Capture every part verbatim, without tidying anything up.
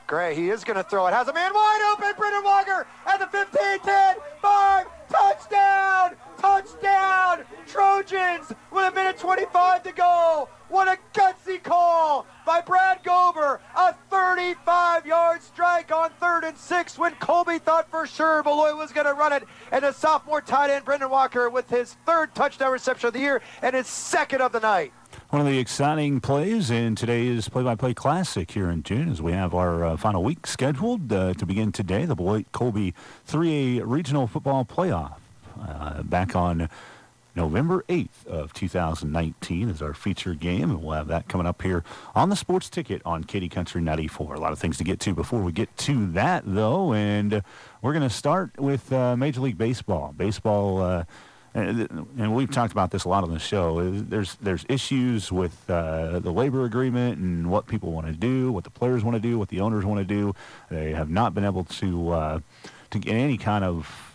Gray, he is going to throw it. Has a man wide open. Brendan Walker at the fifteen, ten, five. Touchdown! Touchdown! Trojans with a minute twenty-five to go. What a gutsy call by Brad Gober. A thirty-five-yard strike on third and six when Colby thought for sure Beloit was going to run it. And the sophomore tight end, Brendan Walker, with his third touchdown reception of the year and his second of the night. One of the exciting plays in today's Play-by-Play Classic here in June as we have our uh, final week scheduled uh, to begin today, the Beloit-Colby three A Regional Football Playoff. Uh, back on November eighth of two thousand nineteen is our feature game, and we'll have that coming up here on the Sports Ticket on Katy Country ninety-four. A lot of things to get to before we get to that, though, and we're going to start with uh, Major League Baseball. Baseball... Uh, And we've talked about this a lot on the show. There's there's issues with uh, the labor agreement and what people want to do, what the players want to do, what the owners want to do. They have not been able to uh, to get any kind of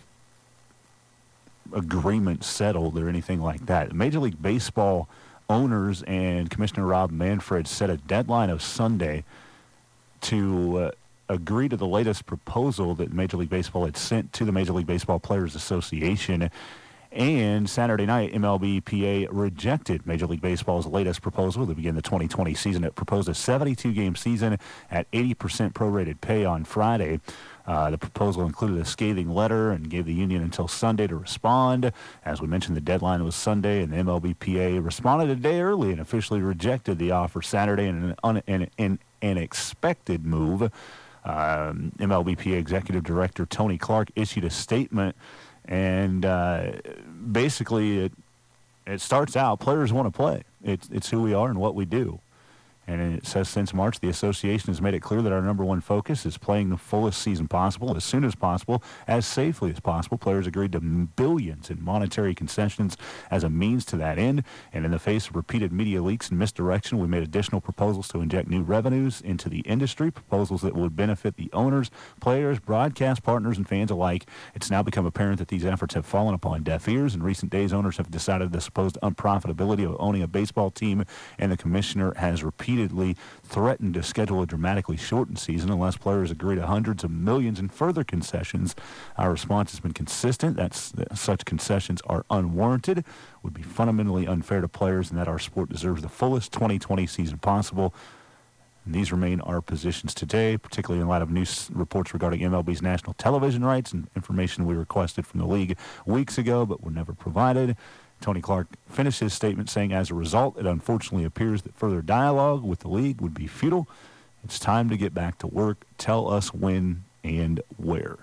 agreement settled or anything like that. Major League Baseball owners and Commissioner Rob Manfred set a deadline of Sunday to uh, agree to the latest proposal that Major League Baseball had sent to the Major League Baseball Players Association. And Saturday night, M L B P A rejected Major League Baseball's latest proposal to begin the twenty twenty season. It proposed a seventy-two game season at eighty percent prorated pay on Friday. Uh, the proposal included a scathing letter and gave the union until Sunday to respond. As we mentioned, the deadline was Sunday, and the M L B P A responded a day early and officially rejected the offer Saturday in an, un- in, in an expected move. Um, M L B P A Executive Director Tony Clark issued a statement. And uh, basically, it it starts out, players want to play. It's it's who we are and what we do. And it says since March, the association has made it clear that our number one focus is playing the fullest season possible, as soon as possible, as safely as possible. Players agreed to billions in monetary concessions as a means to that end. And in the face of repeated media leaks and misdirection, we made additional proposals to inject new revenues into the industry, proposals that would benefit the owners, players, broadcast partners, and fans alike. It's now become apparent that these efforts have fallen upon deaf ears. In recent days, owners have decided the supposed unprofitability of owning a baseball team, and the commissioner has repeatedly threatened to schedule a dramatically shortened season unless players agree to hundreds of millions in further concessions. Our response has been consistent. That's, that such concessions are unwarranted, would be fundamentally unfair to players, and that our sport deserves the fullest twenty twenty season possible. And these remain our positions today, particularly in light of news reports regarding M L B's national television rights and information we requested from the league weeks ago but were never provided. Tony Clark finished his statement saying, as a result, it unfortunately appears that further dialogue with the league would be futile. It's time to get back to work. Tell us when and where.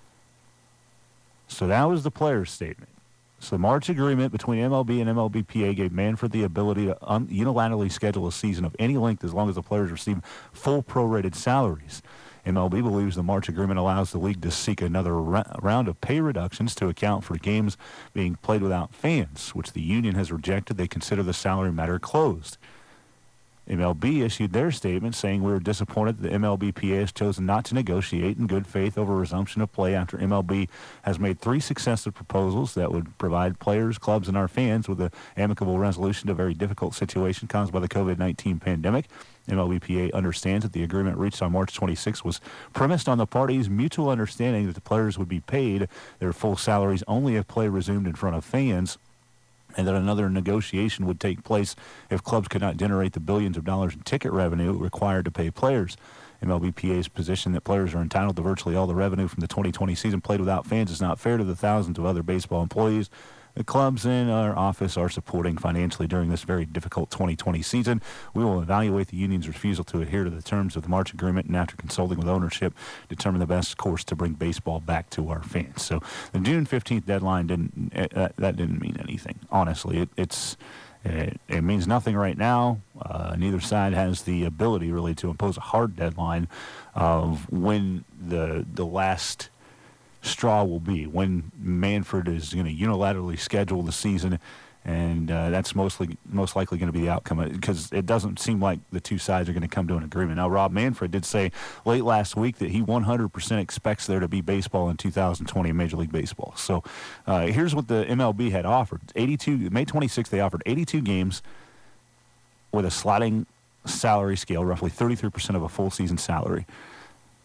So that was the player's statement. So the March agreement between M L B and M L B P A gave Manfred the ability to un- unilaterally schedule a season of any length as long as the players receive full prorated salaries. M L B believes the March agreement allows the league to seek another ra- round of pay reductions to account for games being played without fans, which the union has rejected. They consider the salary matter closed. M L B issued their statement saying, we were disappointed that the M L B P A has chosen not to negotiate in good faith over resumption of play after M L B has made three successive proposals that would provide players, clubs, and our fans with an amicable resolution to a very difficult situation caused by the covid nineteen pandemic. M L B P A understands that the agreement reached on March twenty-sixth was premised on the parties' mutual understanding that the players would be paid their full salaries only if play resumed in front of fans, and that another negotiation would take place if clubs could not generate the billions of dollars in ticket revenue required to pay players. M L B P A's position that players are entitled to virtually all the revenue from the twenty twenty season played without fans is not fair to the thousands of other baseball employees the clubs in our office are supporting financially during this very difficult twenty twenty season. We will evaluate the union's refusal to adhere to the terms of the March agreement, and after consulting with ownership, determine the best course to bring baseball back to our fans. So the June fifteenth deadline didn't uh, that didn't mean anything. Honestly, it, it's it, it means nothing right now. Uh, neither side has the ability really to impose a hard deadline of when the the last straw will be, when Manfred is going to unilaterally schedule the season, and uh, that's mostly most likely going to be the outcome, because it doesn't seem like the two sides are going to come to an agreement. Now, Rob Manfred did say late last week that he one hundred percent expects there to be baseball in two thousand twenty in Major League Baseball. So uh, here's what the M L B had offered. eighty-two May twenty-sixth, they offered eighty-two games with a sliding salary scale, roughly thirty-three percent of a full season salary.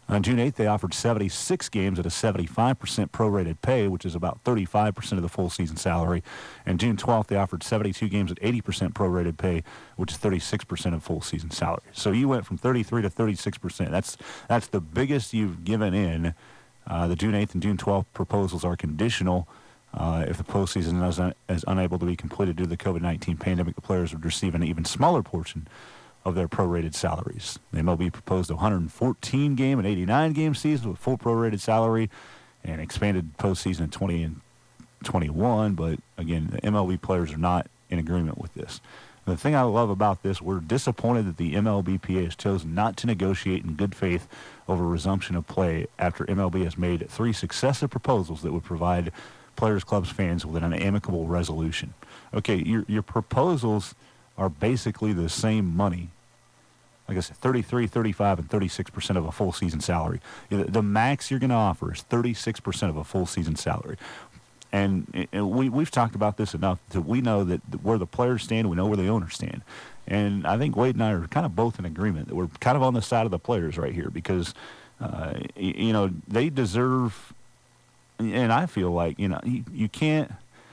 On June eighth, they offered seventy-six games at a seventy-five percent prorated pay, which is about thirty-five percent of the full season salary. And June twelfth, they offered seventy-two games at eighty percent prorated pay, which is thirty-six percent of full season salary. So you went from thirty-three to thirty-six percent. That's that's the biggest you've given in. Uh, the June eighth and June twelfth proposals are conditional. Uh, if the postseason is, un- is unable to be completed due to the COVID nineteen pandemic, the players would receive an even smaller portion of their prorated salaries. The M L B proposed a one hundred fourteen game and eighty-nine game season with full prorated salary and expanded postseason in twenty and twenty-one. But again, the M L B players are not in agreement with this. The thing I love about this, we're disappointed that the M L B P A has chosen not to negotiate in good faith over resumption of play after M L B has made three successive proposals that would provide players, clubs, fans with an amicable resolution. Okay, your your proposals are basically the same money. Like I said, thirty-three, thirty-five, and thirty-six percent of a full season salary. The max you're going to offer is thirty-six percent of a full season salary. And, and we, we've talked about this enough that we know that where the players stand, we know where the owners stand. And I think Wade and I are kind of both in agreement that we're kind of on the side of the players right here because, uh, you know, they deserve, and I feel like, you know, you, you can't,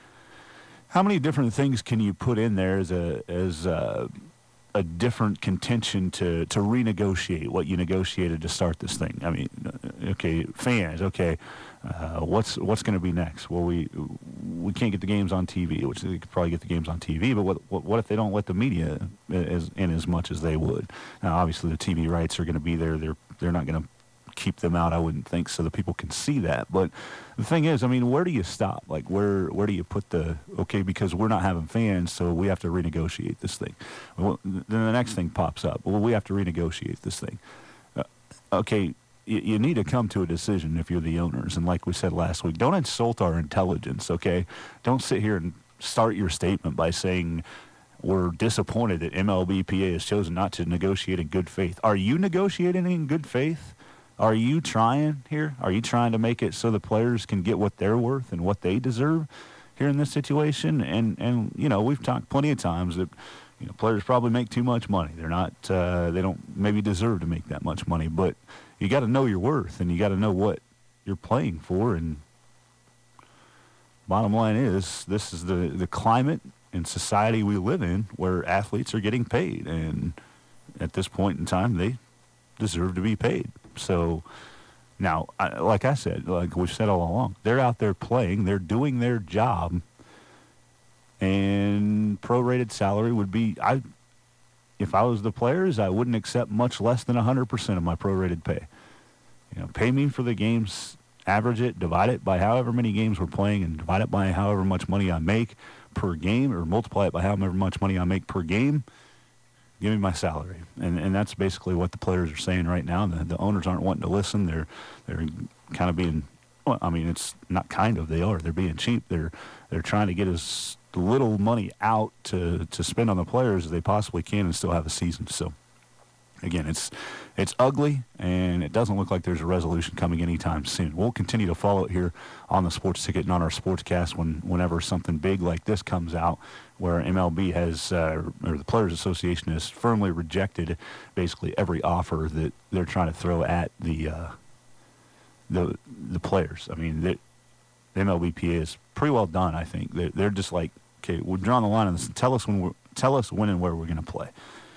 how many different things can you put in there as a as a, a different contention to, to renegotiate what you negotiated to start this thing? I mean, okay, fans, okay, uh, what's what's going to be next? Well, we we can't get the games on T V, which they could probably get the games on T V, but what what, what if they don't let the media as, in as much as they would? Now, obviously, the T V rights are going to be there. They're they're not going to keep them out, I wouldn't think, so that people can see that. But the thing is, I mean, where do you stop? Like, where where do you put the, okay, because we're not having fans, so we have to renegotiate this thing. Well, then the next thing pops up. Well, we have to renegotiate this thing. Uh, okay, you, you need to come to a decision if you're the owners. And like we said last week, don't insult our intelligence, okay? Don't sit here and start your statement by saying, we're disappointed that M L B P A has chosen not to negotiate in good faith. Are you negotiating in good faith? Are you trying here? Are you trying to make it so the players can get what they're worth and what they deserve here in this situation? And, and you know, we've talked plenty of times that, you know, players probably make too much money. They're not, uh, they don't maybe deserve to make that much money. But you got to know your worth, and you got to know what you're playing for. And bottom line is, this is the, the climate and society we live in where athletes are getting paid. And at this point in time, they deserve to be paid. So now, I, like I said, like we've said all along, they're out there playing, they're doing their job, and prorated salary would be, I, if I was the players, I wouldn't accept much less than one hundred percent of my prorated pay. You know, pay me for the games, average it, divide it by however many games we're playing, and divide it by however much money I make per game, or multiply it by however much money I make per game. Give me my salary, and and that's basically what the players are saying right now. The, the owners aren't wanting to listen. They're they're kind of being, well, I mean, it's not kind of. They are. They're being cheap. They're they're trying to get as little money out to, to spend on the players as they possibly can and still have a season. So again, it's it's ugly, and it doesn't look like there's a resolution coming anytime soon. We'll continue to follow it here on the Sports Ticket and on our Sportscast when whenever something big like this comes out, where M L B has, uh, or the Players Association has firmly rejected basically every offer that they're trying to throw at the uh, the the players. I mean, the M L B P A is pretty well done, I think. They're, they're just like, okay, we're drawing the line on this. Tell us when we're, tell us when and where we're going to play.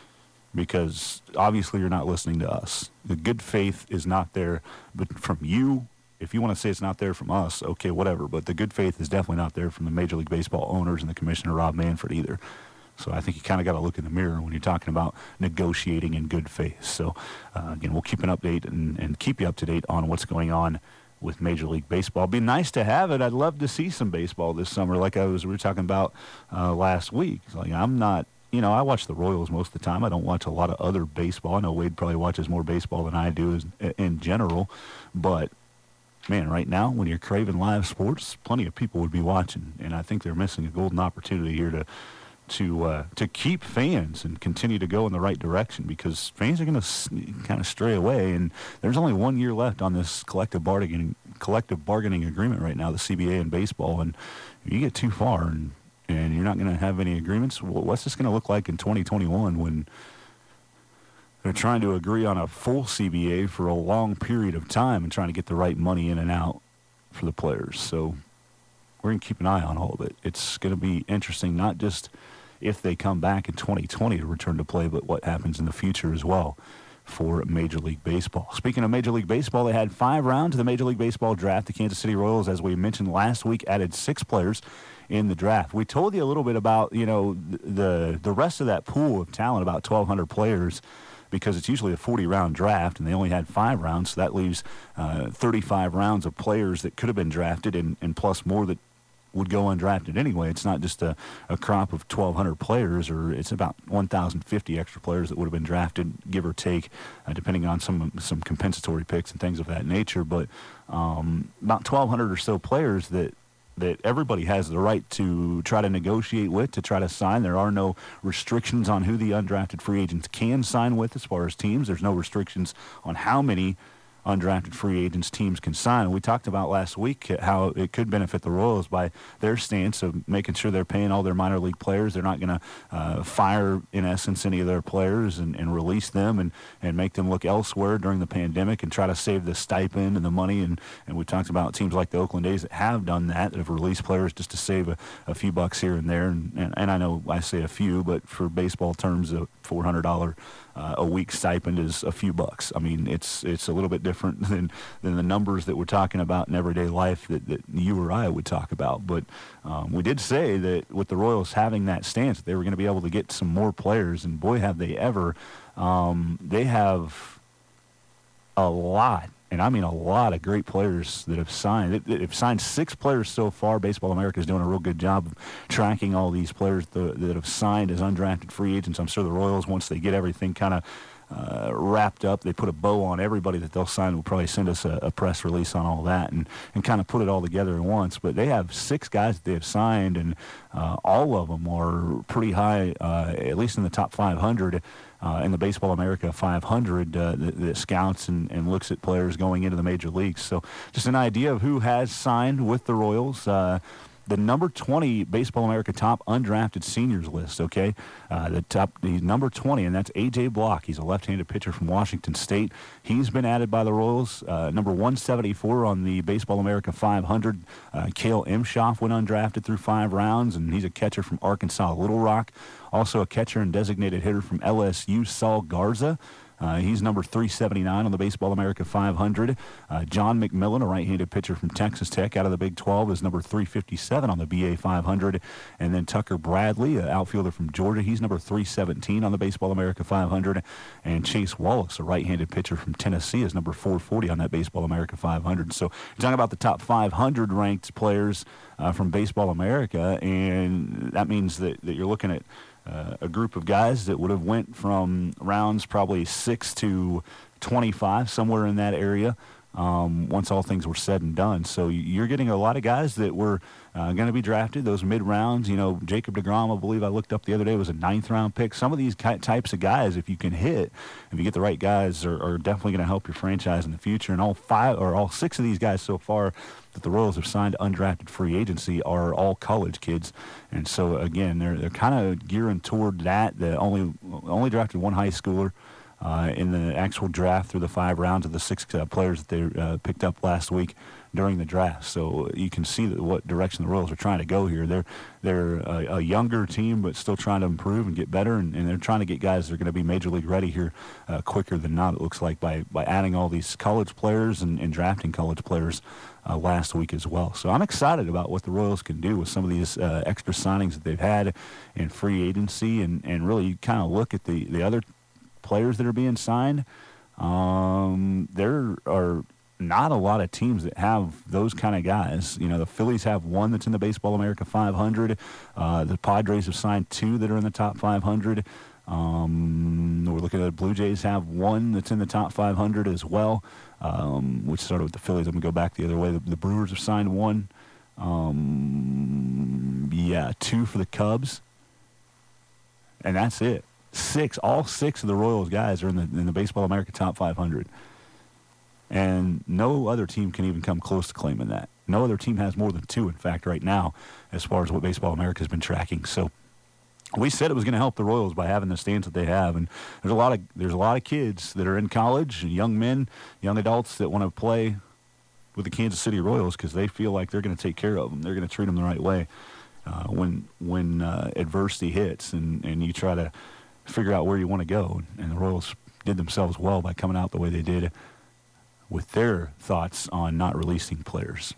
Because obviously you're not listening to us. The good faith is not there, but from you, if you want to say it's not there from us, okay, whatever. But the good faith is definitely not there from the Major League Baseball owners and the Commissioner, Rob Manfred, either. So I think you kind of got to look in the mirror when you're talking about negotiating in good faith. So, uh, again, we'll keep an update and, and keep you up to date on what's going on with Major League Baseball. It'd be nice to have it. I'd love to see some baseball this summer, like I was we were talking about uh, last week. Like I'm not. You know, I watch the Royals most of the time. I don't watch a lot of other baseball. I know Wade probably watches more baseball than I do as, in general. But, man, right now, when you're craving live sports, plenty of people would be watching. And I think they're missing a golden opportunity here to to uh, to keep fans and continue to go in the right direction, because fans are going to kind of stray away. And there's only one year left on this collective bargaining, collective bargaining agreement right now, the C B A in baseball. And you get too far and and you're not going to have any agreements. Well, what's this going to look like in twenty twenty-one when they're trying to agree on a full C B A for a long period of time and trying to get the right money in and out for the players. So we're going to keep an eye on all of it. It's going to be interesting, not just if they come back in twenty twenty to return to play, but what happens in the future as well for Major League Baseball. Speaking of Major League Baseball, they had five rounds of the Major League Baseball draft. The Kansas City Royals, as we mentioned last week, added six players in the draft. We told you a little bit about, you know, the the rest of that pool of talent, about twelve hundred players, because it's usually a forty-round draft, and they only had five rounds, so that leaves uh, thirty-five rounds of players that could have been drafted, and, and plus more that would go undrafted anyway. It's not just a, a crop of twelve hundred players, or it's about one thousand fifty extra players that would have been drafted, give or take, uh, depending on some some compensatory picks and things of that nature. But um, about twelve hundred or so players that that everybody has the right to try to negotiate with, to try to sign. There are no restrictions on who the undrafted free agents can sign with as far as teams. There's no restrictions on how many undrafted free agents teams can sign. We talked about last week how it could benefit the Royals by their stance of making sure they're paying all their minor league players. They're not going to uh, fire, in essence, any of their players and, and release them and, and make them look elsewhere during the pandemic and try to save the stipend and the money. And, and we talked about teams like the Oakland A's that have done that, that have released players just to save a, a few bucks here and there. And, and, and I know I say a few, but for baseball terms, a four hundred dollars Uh, a week stipend is a few bucks. I mean, it's it's a little bit different than, than the numbers that we're talking about in everyday life that, that you or I would talk about. But um, we did say that with the Royals having that stance, they were going to be able to get some more players, and boy, have they ever. Um, they have a lot, and I mean a lot of great players that have signed. They, they've signed six players so far. Baseball America is doing a real good job of tracking all these players that, that have signed as undrafted free agents. I'm sure the Royals, once they get everything kind of uh, wrapped up, they put a bow on everybody that they'll sign. Will probably send us a, a press release on all that and, and kind of put it all together at once. But they have six guys that they have signed, and uh, all of them are pretty high, uh, at least in the top five hundred. Uh, in the Baseball America five hundred uh, that, that scouts and, and looks at players going into the major leagues. So just an idea of who has signed with the Royals. Uh, the number twenty Baseball America top undrafted seniors list, okay? Uh, the top, the number twenty, and that's A J Block. He's a left-handed pitcher from Washington State. He's been added by the Royals. Uh, number one seventy-four on the Baseball America five hundred, uh, Cale Imshoff went undrafted through five rounds, and he's a catcher from Arkansas Little Rock. Also a catcher and designated hitter from L S U, Saul Garza. Uh, he's number three seventy-nine on the Baseball America five hundred. Uh, John McMillan, a right-handed pitcher from Texas Tech out of the Big twelve, is number three fifty-seven on the B A five hundred. And then Tucker Bradley, an outfielder from Georgia, he's number three seventeen on the Baseball America five hundred. And Chase Wallace, a right-handed pitcher from Tennessee, is number four forty on that Baseball America five hundred. So you're talking about the top five hundred ranked players uh, from Baseball America, and that means that, that you're looking at Uh, a group of guys that would have went from rounds probably six to twenty-five, somewhere in that area, um, once all things were said and done. So you're getting a lot of guys that were uh, going to be drafted, those mid-rounds. You know, Jacob deGrom, I believe I looked up the other day, was a ninth-round pick. Some of these types of guys, if you can hit, if you get the right guys, are, are definitely going to help your franchise in the future. And all five, or all six of these guys so far that the Royals have signed undrafted free agency are all college kids. And so, again, they're they're kind of gearing toward that. The only only drafted one high schooler uh, in the actual draft through the five rounds of the six uh, players that they uh, picked up last week during the draft. So you can see that what direction the Royals are trying to go here. They're they're a, a younger team, but still trying to improve and get better, and, and they're trying to get guys that are going to be major league ready here uh, quicker than not, it looks like, by, by adding all these college players and, and drafting college players Uh, last week as well. So I'm excited about what the Royals can do with some of these uh, extra signings that they've had in free agency, and, and really you kind of look at the, the other players that are being signed. Um, there are not a lot of teams that have those kind of guys. You know, the Phillies have one that's in the Baseball America five hundred. Uh, the Padres have signed two that are in the top five hundred. Um, we're looking at the Blue Jays have one that's in the top five hundred as well, um, which started with the Phillies. I'm going to go back the other way. The, the Brewers have signed one. Um, yeah, two for the Cubs. And that's it. Six, all six of the Royals guys are in the, in the Baseball America top five hundred. And no other team can even come close to claiming that. No other team has more than two, in fact, right now, as far as what Baseball America has been tracking. So we said it was going to help the Royals by having the stands that they have, and there's a lot of there's a lot of kids that are in college, and young men, young adults that want to play with the Kansas City Royals because they feel like they're going to take care of them. They're going to treat them the right way uh, when when uh, adversity hits, and, and you try to figure out where you want to go. And the Royals did themselves well by coming out the way they did with their thoughts on not releasing players.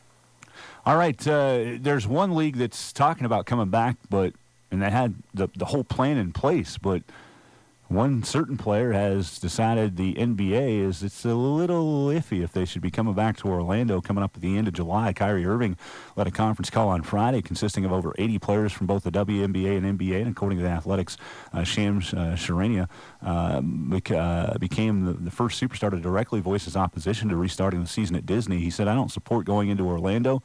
All right, uh, there's one league that's talking about coming back, but and they had the the whole plan in place, but one certain player has decided the N B A is it's a little iffy if they should be coming back to Orlando coming up at the end of July. Kyrie Irving led a conference call on Friday consisting of over eighty players from both the W N B A and N B A, and according to the Athletics, uh, Shams uh, Charania uh, bec- uh, became the, the first superstar to directly voice his opposition to restarting the season at Disney. He said, "I don't support going into Orlando.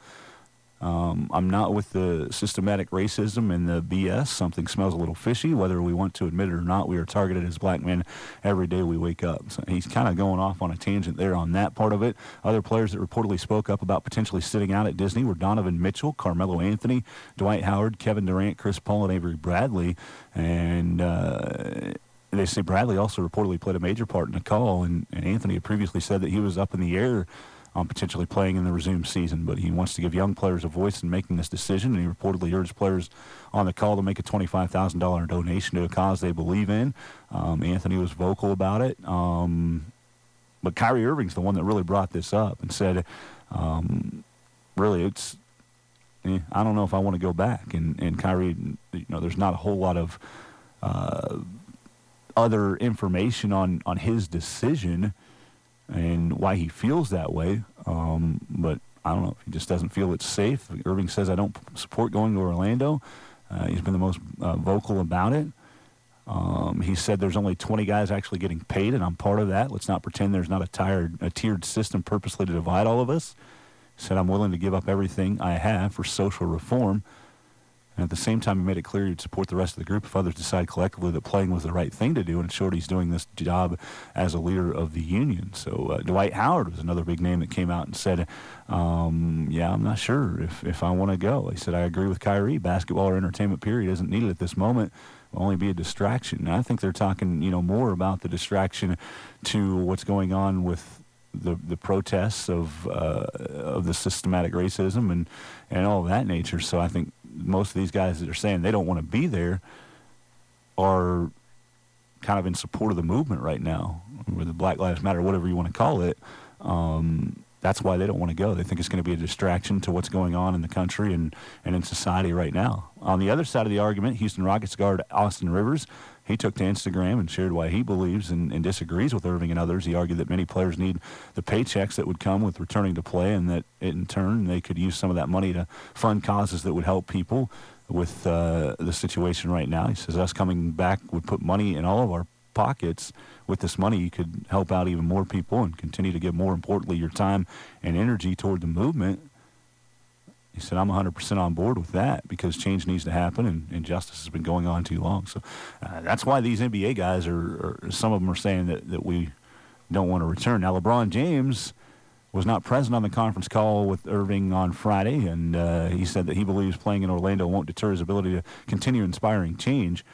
Um, I'm not with the systematic racism and the B S. Something smells a little fishy. Whether we want to admit it or not, we are targeted as black men every day we wake up." So he's kind of going off on a tangent there on that part of it. Other players that reportedly spoke up about potentially sitting out at Disney were Donovan Mitchell, Carmelo Anthony, Dwight Howard, Kevin Durant, Chris Paul, and Avery Bradley. And uh, they say Bradley also reportedly played a major part in the call, and, and Anthony had previously said that he was up in the air on potentially playing in the resumed season, but he wants to give young players a voice in making this decision, and he reportedly urged players on the call to make a twenty-five thousand dollars donation to a cause they believe in. Um, Anthony was vocal about it, um, but Kyrie Irving's the one that really brought this up and said, um, really, it's, eh, I don't know if I want to go back, and, and Kyrie, you know, there's not a whole lot of uh, other information on, on his decision and why he feels that way, um, but I don't know if he just doesn't feel it's safe. Irving says, "I don't support going to Orlando." Uh, he's been the most uh, vocal about it. Um, he said there's only twenty guys actually getting paid, and I'm part of that. Let's not pretend there's not a, tired, a tiered system purposely to divide all of us. He said, "I'm willing to give up everything I have for social reform." And at the same time, he made it clear he'd support the rest of the group if others decide collectively that playing was the right thing to do, and short he's doing this job as a leader of the union. So uh, Dwight Howard was another big name that came out and said, um, yeah, I'm not sure if, if I want to go. He said, "I agree with Kyrie. Basketball or entertainment period isn't needed at this moment. It will only be a distraction." And I think they're talking, you know, more about the distraction to what's going on with the the protests of uh, of the systematic racism and, and all of that nature. So I think most of these guys that are saying they don't want to be there are kind of in support of the movement right now, or the Black Lives Matter, whatever you want to call it. Um, that's why they don't want to go. They think it's going to be a distraction to what's going on in the country and, and in society right now. On the other side of the argument, Houston Rockets guard Austin Rivers, he took to Instagram and shared why he believes and, and disagrees with Irving and others. He argued that many players need the paychecks that would come with returning to play, and that in turn they could use some of that money to fund causes that would help people with uh, the situation right now. He says us coming back would put money in all of our pockets. With this money, you could help out even more people and continue to give, more importantly, your time and energy toward the movement. He said, "I'm one hundred percent on board with that because change needs to happen, and, and justice has been going on too long." So uh, that's why these N B A guys are, are, some of them are saying that, that we don't want to return. Now, LeBron James was not present on the conference call with Irving on Friday, and uh, he said that he believes playing in Orlando won't deter his ability to continue inspiring change.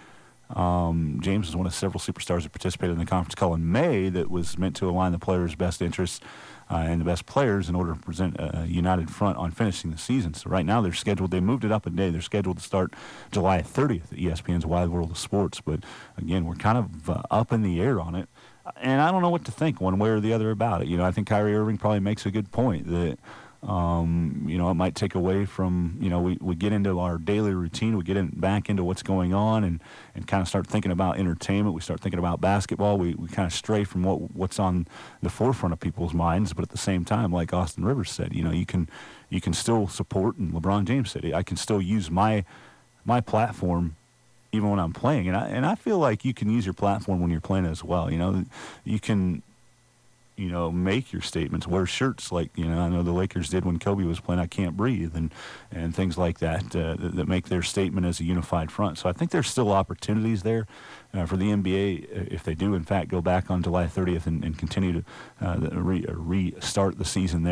Um, James was one of several superstars that participated in the conference call in May that was meant to align the players' best interests uh, and the best players in order to present a united front on finishing the season. So right now they're scheduled, they moved it up a day. They're scheduled to start July thirtieth at E S P N's Wide World of Sports. But again, we're kind of uh, up in the air on it. And I don't know what to think one way or the other about it. You know, I think Kyrie Irving probably makes a good point that, um, you know, it might take away from, you know, we, we get into our daily routine, we get in, back into what's going on and, and kind of start thinking about entertainment. We start thinking about basketball. We, we kind of stray from what what's on the forefront of people's minds. But at the same time, like Austin Rivers said, you know, you can you can still support, and LeBron James said, I can still use my my platform even when I'm playing. And I, and I feel like you can use your platform when you're playing as well. You know, you can, you know, make your statements, wear shirts like, you know, I know the Lakers did when Kobe was playing I Can't Breathe, and, and things like that, uh, that that make their statement as a unified front. So I think there's still opportunities there uh, for the N B A if they do, in fact, go back on July thirtieth and, and continue to uh, re- restart the season there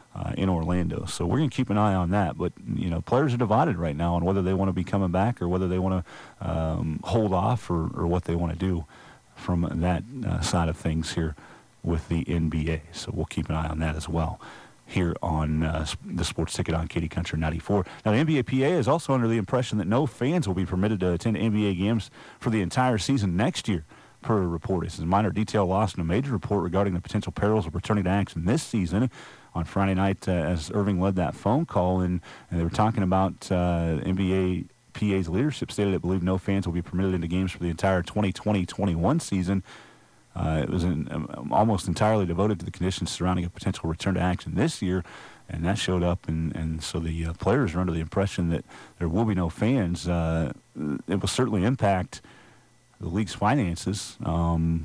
uh, in Orlando. So we're going to keep an eye on that. But, you know, players are divided right now on whether they want to be coming back or whether they want to um, hold off or, or what they want to do from that uh, side of things here with the N B A. So we'll keep an eye on that as well here on uh, the Sports Ticket on Katy Country ninety-four. Now, the N B A P A is also under the impression that no fans will be permitted to attend N B A games for the entire season next year, per report. This is a minor detail lost in a major report regarding the potential perils of returning to action this season. On Friday night, uh, as Irving led that phone call, and, and they were talking about uh, N B A P A's leadership stated it believed no fans will be permitted into games for the entire twenty twenty twenty-one season. Uh, it was in, um, almost entirely devoted to the conditions surrounding a potential return to action this year, and that showed up, and, and so the uh, players are under the impression that there will be no fans. Uh, it will certainly impact the league's finances. Um,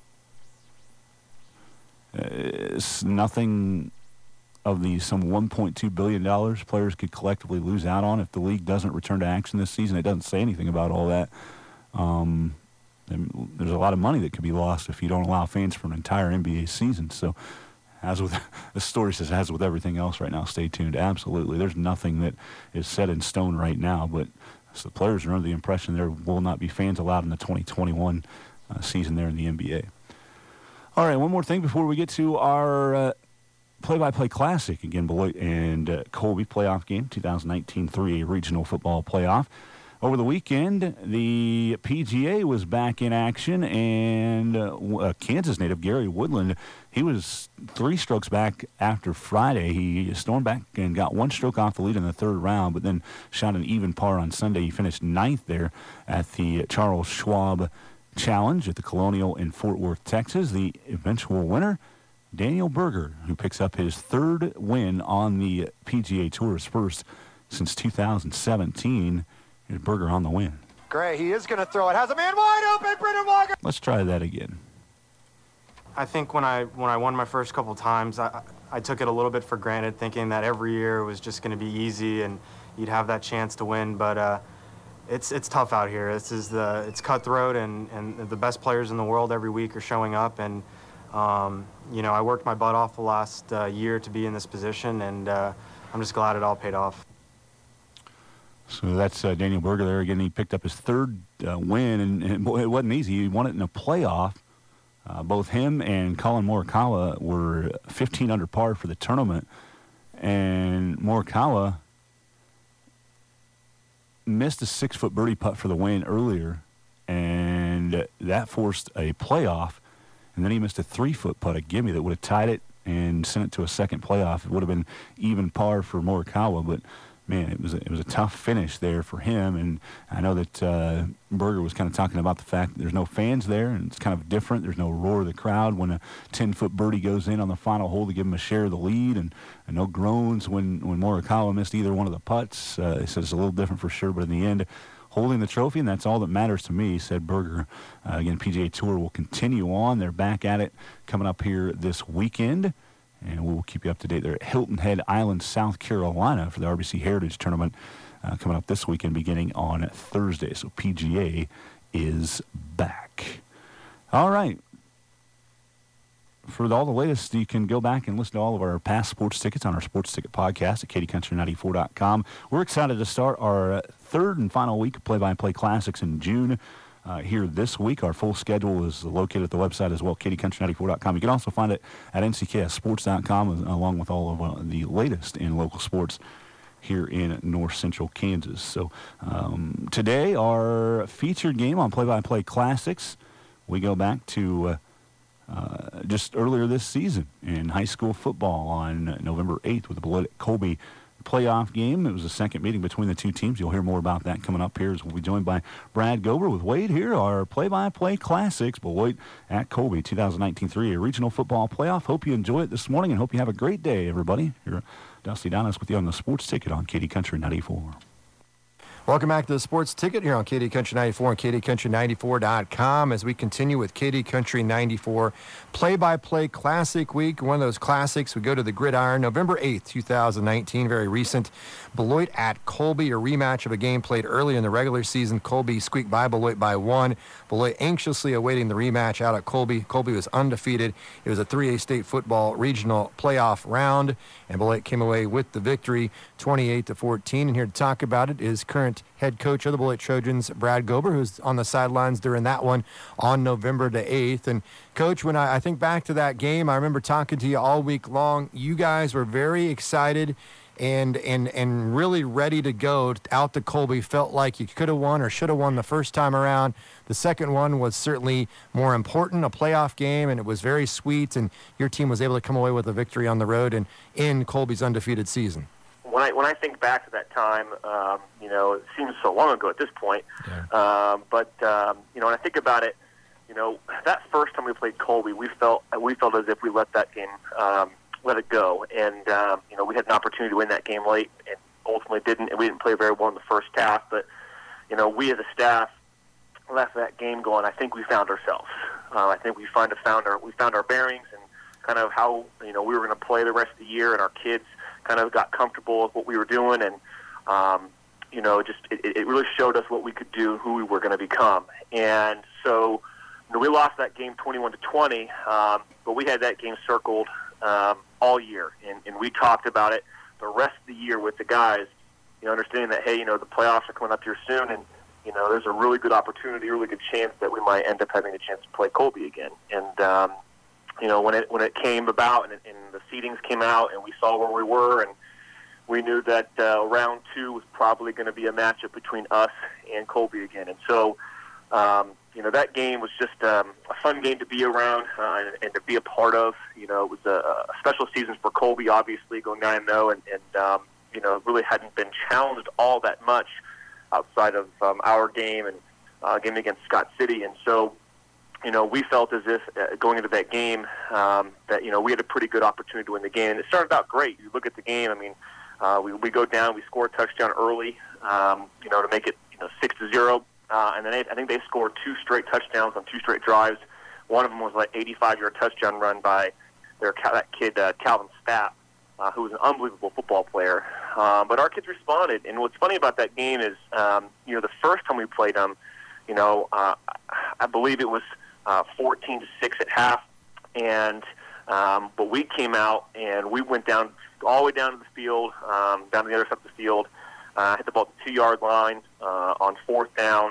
it's nothing of the some one point two billion dollars players could collectively lose out on if the league doesn't return to action this season. It doesn't say anything about all that. Um, there's a lot of money that could be lost if you don't allow fans for an entire N B A season. So, as with the story says, as with everything else right now, stay tuned. Absolutely, there's nothing that is set in stone right now, but so the players are under the impression there will not be fans allowed in the twenty twenty-one uh, season there in the N B A. All right, one more thing before we get to our uh, play-by-play classic. Again, Beloit and uh, Colby playoff game, twenty nineteen three A regional football playoff. Over the weekend, the P G A was back in action, and uh, uh, Kansas native Gary Woodland, he was three strokes back after Friday. He stormed back and got one stroke off the lead in the third round, but then shot an even par on Sunday. He finished ninth there at the Charles Schwab Challenge at the Colonial in Fort Worth, Texas. The eventual winner, Daniel Berger, who picks up his third win on the P G A Tour, his first since two thousand seventeen. Here's Berger on the win. Gray, he is going to throw it. Has a man wide open, Brendan Walker. Let's try that again. I think when I when I won my first couple times, I, I took it a little bit for granted, thinking that every year was just going to be easy and you'd have that chance to win. But uh, it's it's tough out here. This is the it's cutthroat, and, and the best players in the world every week are showing up. And um, you know, I worked my butt off the last uh, year to be in this position, and uh, I'm just glad it all paid off. So that's uh, Daniel Berger there again. He picked up his third uh, win, and, and boy, it wasn't easy. He won it in a playoff. Uh, both him and Colin Morikawa were fifteen under par for the tournament, and Morikawa missed a six-foot birdie putt for the win earlier, and that forced a playoff. And then he missed a three-foot putt, a gimme, that would have tied it and sent it to a second playoff. It would have been even par for Morikawa, but man, it was a, it was a tough finish there for him. And I know that uh, Berger was kind of talking about the fact that there's no fans there, and it's kind of different. There's no roar of the crowd when a ten-foot birdie goes in on the final hole to give him a share of the lead, and, and no groans when, when Morikawa missed either one of the putts. Uh, he said it's a little different for sure, but in the end, holding the trophy, and that's all that matters to me, said Berger. Uh, again, P G A Tour will continue on. They're back at it coming up here this weekend. And we'll keep you up to date there at Hilton Head Island, South Carolina, for the R B C Heritage Tournament uh, coming up this weekend beginning on Thursday. So P G A is back. All right. For all the latest, you can go back and listen to all of our past sports tickets on our Sports Ticket podcast at katy country ninety-four dot com. We're excited to start our third and final week of play-by-play classics in June. Uh, here this week. Our full schedule is located at the website as well, katy country ninety-four dot com. You can also find it at n c k s sports dot com, along with all of uh, the latest in local sports here in north central Kansas. So um, today, our featured game on Play-by-Play Classics, we go back to uh, uh, just earlier this season in high school football on November eighth with the Beloit Colby playoff game. It was the second meeting between the two teams. You'll hear more about that coming up here as we'll be joined by Brad Gober with Wade here, our play-by-play classics, Beloit at Colby, twenty nineteen three A regional football playoff. Hope you enjoy it this morning and hope you have a great day, everybody. Here, Dusty Donis with you on the Sports Ticket on Katy Country ninety-four. Welcome back to the Sports Ticket here on K D Country ninety-four and K D Country ninety-four dot com as we continue with K D Country ninety-four play-by-play Classic Week. One of those classics, we go to the Gridiron, November eighth, twenty nineteen, very recent. Beloit at Colby, a rematch of a game played early in the regular season. Colby squeaked by Beloit by one. Beloit anxiously awaiting the rematch out at Colby. Colby was undefeated. It was a three A state football regional playoff round, and Beloit came away with the victory, twenty-eight to fourteen. And here to talk about it is current head coach of the Beloit Trojans, Brad Gober, who's on the sidelines during that one on November the eighth. And, Coach, when I, I think back to that game, I remember talking to you all week long. You guys were very excited and and and really ready to go out to Colby. Felt like you could have won or should have won the first time around. The second one was certainly more important, a playoff game, and it was very sweet, and your team was able to come away with a victory on the road and in Colby's undefeated season. When I when I think back to that time, um, you know, it seems so long ago at this point. Yeah. Um, but um, you know, when I think about it, you know, that first time we played Colby, we felt we felt as if we let that game um, let it go, and um, you know, we had an opportunity to win that game late, and ultimately didn't. And we didn't play very well in the first half, but you know, we as a staff left that game going. I think we found ourselves. Uh, I think we find a found our we found our bearings and kind of how you know we were going to play the rest of the year, and our kids kind of got comfortable with what we were doing, and um, you know, just it, it really showed us what we could do, who we were going to become. And so, you know, we lost that game twenty-one to twenty, um, but we had that game circled um, all year, and, and we talked about it the rest of the year with the guys. You know, understanding that, hey, you know, the playoffs are coming up here soon, and you know, there's a really good opportunity, a really good chance that we might end up having a chance to play Colby again. And um, you know, when it when it came about and, and the seedings came out and we saw where we were, and we knew that uh, round two was probably going to be a matchup between us and Colby again. And so, um, you know, that game was just um, a fun game to be around uh, and, and to be a part of. You know, it was a, a special season for Colby, obviously, going nine and oh, and, and um, you know, really hadn't been challenged all that much outside of um, our game and uh, game against Scott City. And so, you know, we felt as if uh, going into that game um, that, you know, we had a pretty good opportunity to win the game. And it started out great. You look at the game, I mean, uh, we, we go down, we score a touchdown early, um, you know, to make it, you know, six to zero. Uh, and then they, I think they scored two straight touchdowns on two straight drives. One of them was like eighty-five-yard touchdown run by their that kid, uh, Calvin Spapp, uh, who was an unbelievable football player. Um, but our kids responded. And what's funny about that game is, um, you know, the first time we played them, you know, uh, I believe it was Uh, fourteen to six at half, and um, but we came out and we went down all the way down to the field, um, down to the other side of the field, uh, hit the ball at the two-yard line uh, on fourth down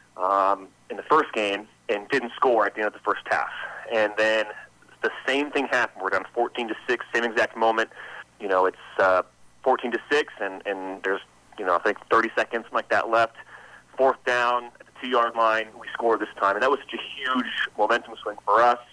um, in the first game, and didn't score at the end of the first half. And then the same thing happened. We're down fourteen to six, same exact moment. You know, it's uh, fourteen to six, and and there's you know I think thirty seconds like that left. Fourth down. Two-yard line, we scored this time, and that was such a huge momentum swing for us.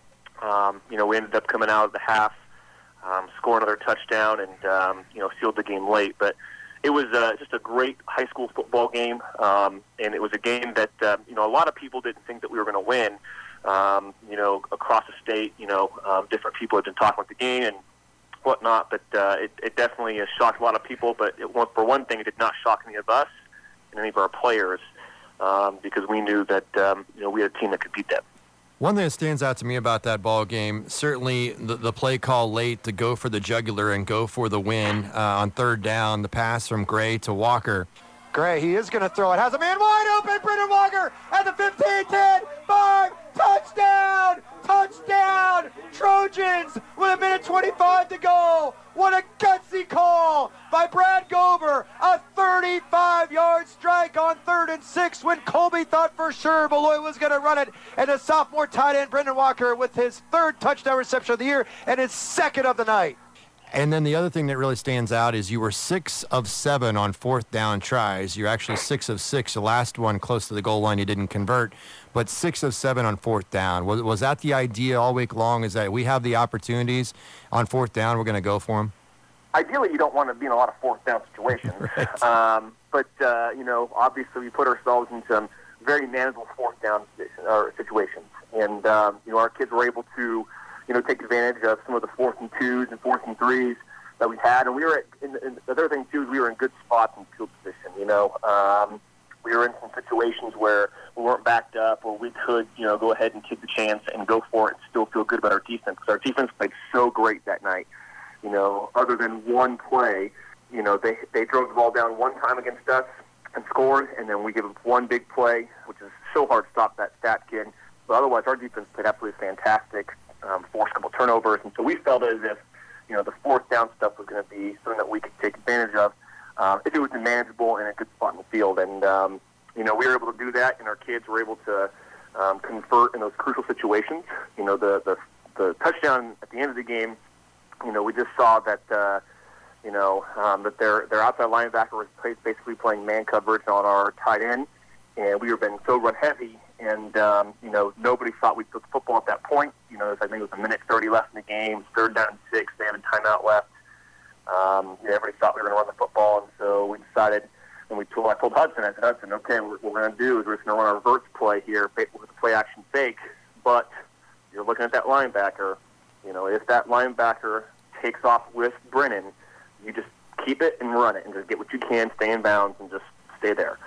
Um, you know, we ended up coming out of the half, um, score another touchdown, and um, you know, sealed the game late. But it was uh, just a great high school football game, um, and it was a game that uh, you know a lot of people didn't think that we were going to win. Um, you know, across the state, you know, um, different people had been talking about the game and whatnot, but uh, it, it definitely has shocked a lot of people. But it, for one thing, it did not shock any of us and any of our players. Um, because we knew that um, you know we had a team that could beat them. One thing that stands out to me about that ball game, certainly the, the play call late to go for the jugular and go for the win uh, on third down, the pass from Gray to Walker. Gray, he is going to throw it. Has a man wide open. Brendan Walker at the fifteen, ten, five, touchdown, touchdown. Trojans with a minute twenty-five to go. What a gutsy call by Brad Gober. A thirty-five-yard strike on third and six when Colby thought for sure Beloit was going to run it. And the sophomore tight end, Brendan Walker, with his third touchdown reception of the year and his second of the night. And then the other thing that really stands out is you were six of seven on fourth down tries. You're actually six of six. The last one close to the goal line you didn't convert, but six of seven on fourth down. Was, was that the idea all week long, is that we have the opportunities on fourth down, we're going to go for them? Ideally, you don't want to be in a lot of fourth down situations. Right. Um, but, uh, you know, obviously we put ourselves in some very manageable fourth down situations. And, um, you know, our kids were able to, you know, take advantage of some of the fourth and twos and fourth and threes that we had, and we were at, in, in, the other thing too is we were in good spots in field position. You know, um, we were in some situations where we weren't backed up, or we could, you know, go ahead and take the chance and go for it and still feel good about our defense, because our defense played so great that night. You know, other than one play, you know, they they drove the ball down one time against us and scored, and then we give up one big play, which is so hard to stop that stat kid. But otherwise, our defense played absolutely fantastic, um, forced a couple turnovers, and so we felt as if, you know, the fourth down stuff was going to be something that we could take advantage of uh, if it was manageable and a good spot in the field. And, um, you know, we were able to do that, and our kids were able to um, convert in those crucial situations. You know, the, the the touchdown at the end of the game, you know, we just saw that, uh, you know, um, that their their outside linebacker was basically playing man coverage on our tight end, and we were being so run heavy. And, um, you know, nobody thought we'd put the football at that point. You know, I think it was a minute thirty left in the game, third down and six, they had a timeout left. Um, you know, everybody thought we were going to run the football, and so we decided, and we told, I told Hudson, I said, Hudson, okay, what we're going to do is we're just going to run our reverse play here with a play-action fake, but you're looking at that linebacker. You know, if that linebacker takes off with Brennan, you just keep it and run it and just get what you can, stay in bounds, and just stay there.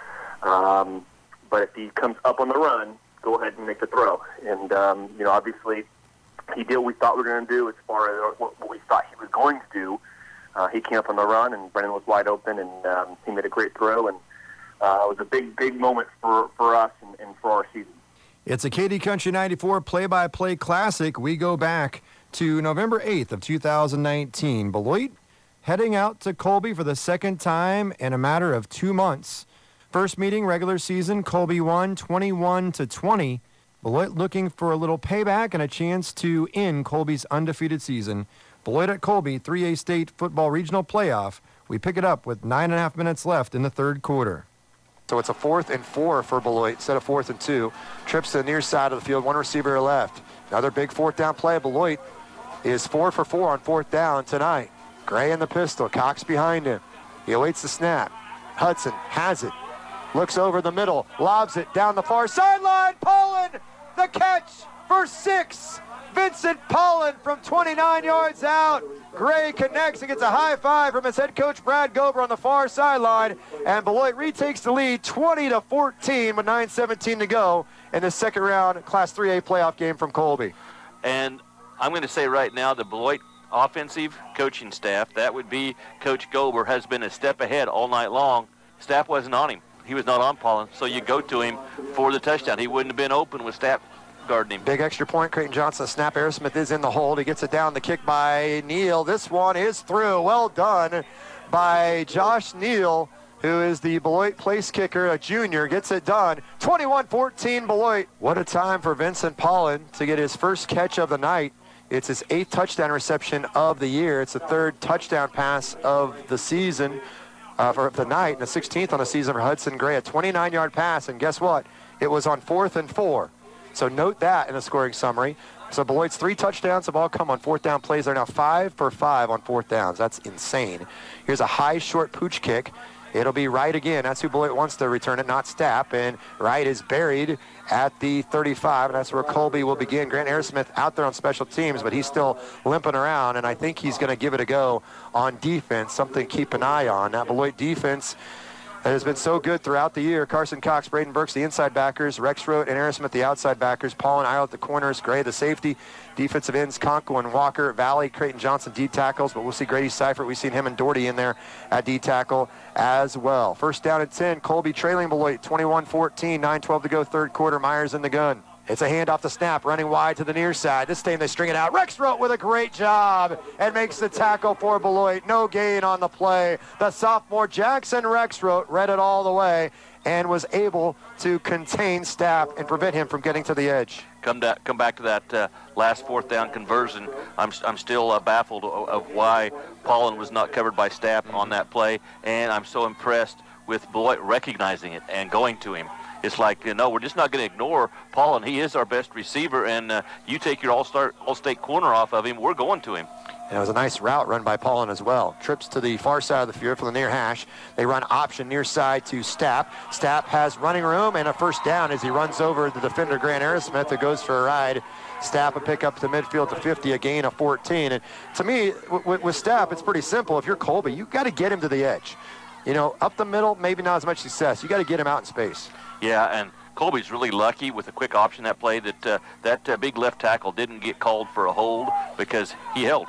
Um But if he comes up on the run, go ahead and make the throw. And, um, you know, obviously he did what we thought we were going to do as far as what, what we thought he was going to do. Uh, he came up on the run, and Brennan was wide open, and um, he made a great throw. And uh, it was a big, big moment for, for us and, and for our season. It's a K D Country ninety-four play-by-play classic. We go back to November eighth of two thousand nineteen. Beloit heading out to Colby for the second time in a matter of two months. First meeting, regular season, Colby won twenty-one to twenty. Beloit looking for a little payback and a chance to end Colby's undefeated season. Beloit at Colby, three A State Football Regional Playoff. We pick it up with nine and a half minutes left in the third quarter. So it's a fourth and four for Beloit instead of fourth and two. Trips to the near side of the field, one receiver left. Another big fourth down play. Beloit is four for four on fourth down tonight. Gray in the pistol, Cox behind him. He awaits the snap. Hudson has it. Looks over the middle, lobs it down the far sideline. Pollen, the catch for six. Vincent Pollen from twenty-nine yards out. Gray connects and gets a high five from his head coach Brad Gober on the far sideline. And Beloit retakes the lead twenty to fourteen with nine seventeen to go in the second round Class three A playoff game from Colby. And I'm going to say right now the Beloit offensive coaching staff, that would be Coach Gober, has been a step ahead all night long. Staff wasn't on him. He was not on Pollen, so you go to him for the touchdown. He wouldn't have been open with Stapp guarding him. Big extra point, Creighton Johnson. Snap, Aerosmith is in the hold. He gets it down. The kick by Neal. This one is through. Well done by Josh Neal, who is the Beloit place kicker, a junior. Gets it done. twenty-one fourteen Beloit. What a time for Vincent Pollen to get his first catch of the night. It's his eighth touchdown reception of the year. It's the third touchdown pass of the season. Uh, for the night, and the sixteenth on the season for Hudson Gray, a twenty-nine yard pass, and guess what? It was on fourth and four. So note that in the scoring summary. So Beloit's three touchdowns have all come on fourth down plays. They're now five for five on fourth downs. That's insane. Here's a high, short pooch kick. It'll be Wright again. That's who Beloit wants to return it, not Stapp. And Wright is buried at the thirty-five, and that's where Colby will begin. Grant Aerosmith out there on special teams, but he's still limping around, and I think he's going to give it a go on defense, something to keep an eye on. That Beloit defense has been so good throughout the year. Carson Cox, Braden Burks, the inside backers, Rex Rote and Aerosmith, the outside backers, Paul and Isle at the corners, Gray, the safety, defensive ends, Conco and Walker, Valley, Creighton Johnson, D tackles, but we'll see Grady Seifert. We've seen him and Doherty in there at D tackle as well. First down at ten, Colby trailing Beloit, twenty-one fourteen, nine twelve to go, third quarter, Myers in the gun. It's a handoff the snap, running wide to the near side. This time they string it out. Rex Rote with a great job and makes the tackle for Beloit. No gain on the play. The sophomore Jackson Rex Rote read it all the way and was able to contain Stapp and prevent him from getting to the edge. Come, da- come back to that uh, last fourth down conversion. I'm, I'm still uh, baffled of, of why Pollen was not covered by Stapp on that play, and I'm so impressed with Beloit recognizing it and going to him. It's like, you know, we're just not going to ignore Pollen. He is our best receiver, and uh, you take your all-star, all-state corner off of him, we're going to him. And it was a nice route run by Paulin as well. Trips to the far side of the field from the near hash. They run option near side to Stapp. Stapp has running room and a first down as he runs over the defender Grant Aerosmith, who goes for a ride. Stapp a pick up to midfield to fifty, a gain of fourteen. And to me, with, with Stapp, it's pretty simple. If you're Colby, you've got to get him to the edge. You know, up the middle, maybe not as much success. You got to get him out in space. Yeah, and Colby's really lucky with a quick option that play that uh, that uh, big left tackle didn't get called for a hold because he held.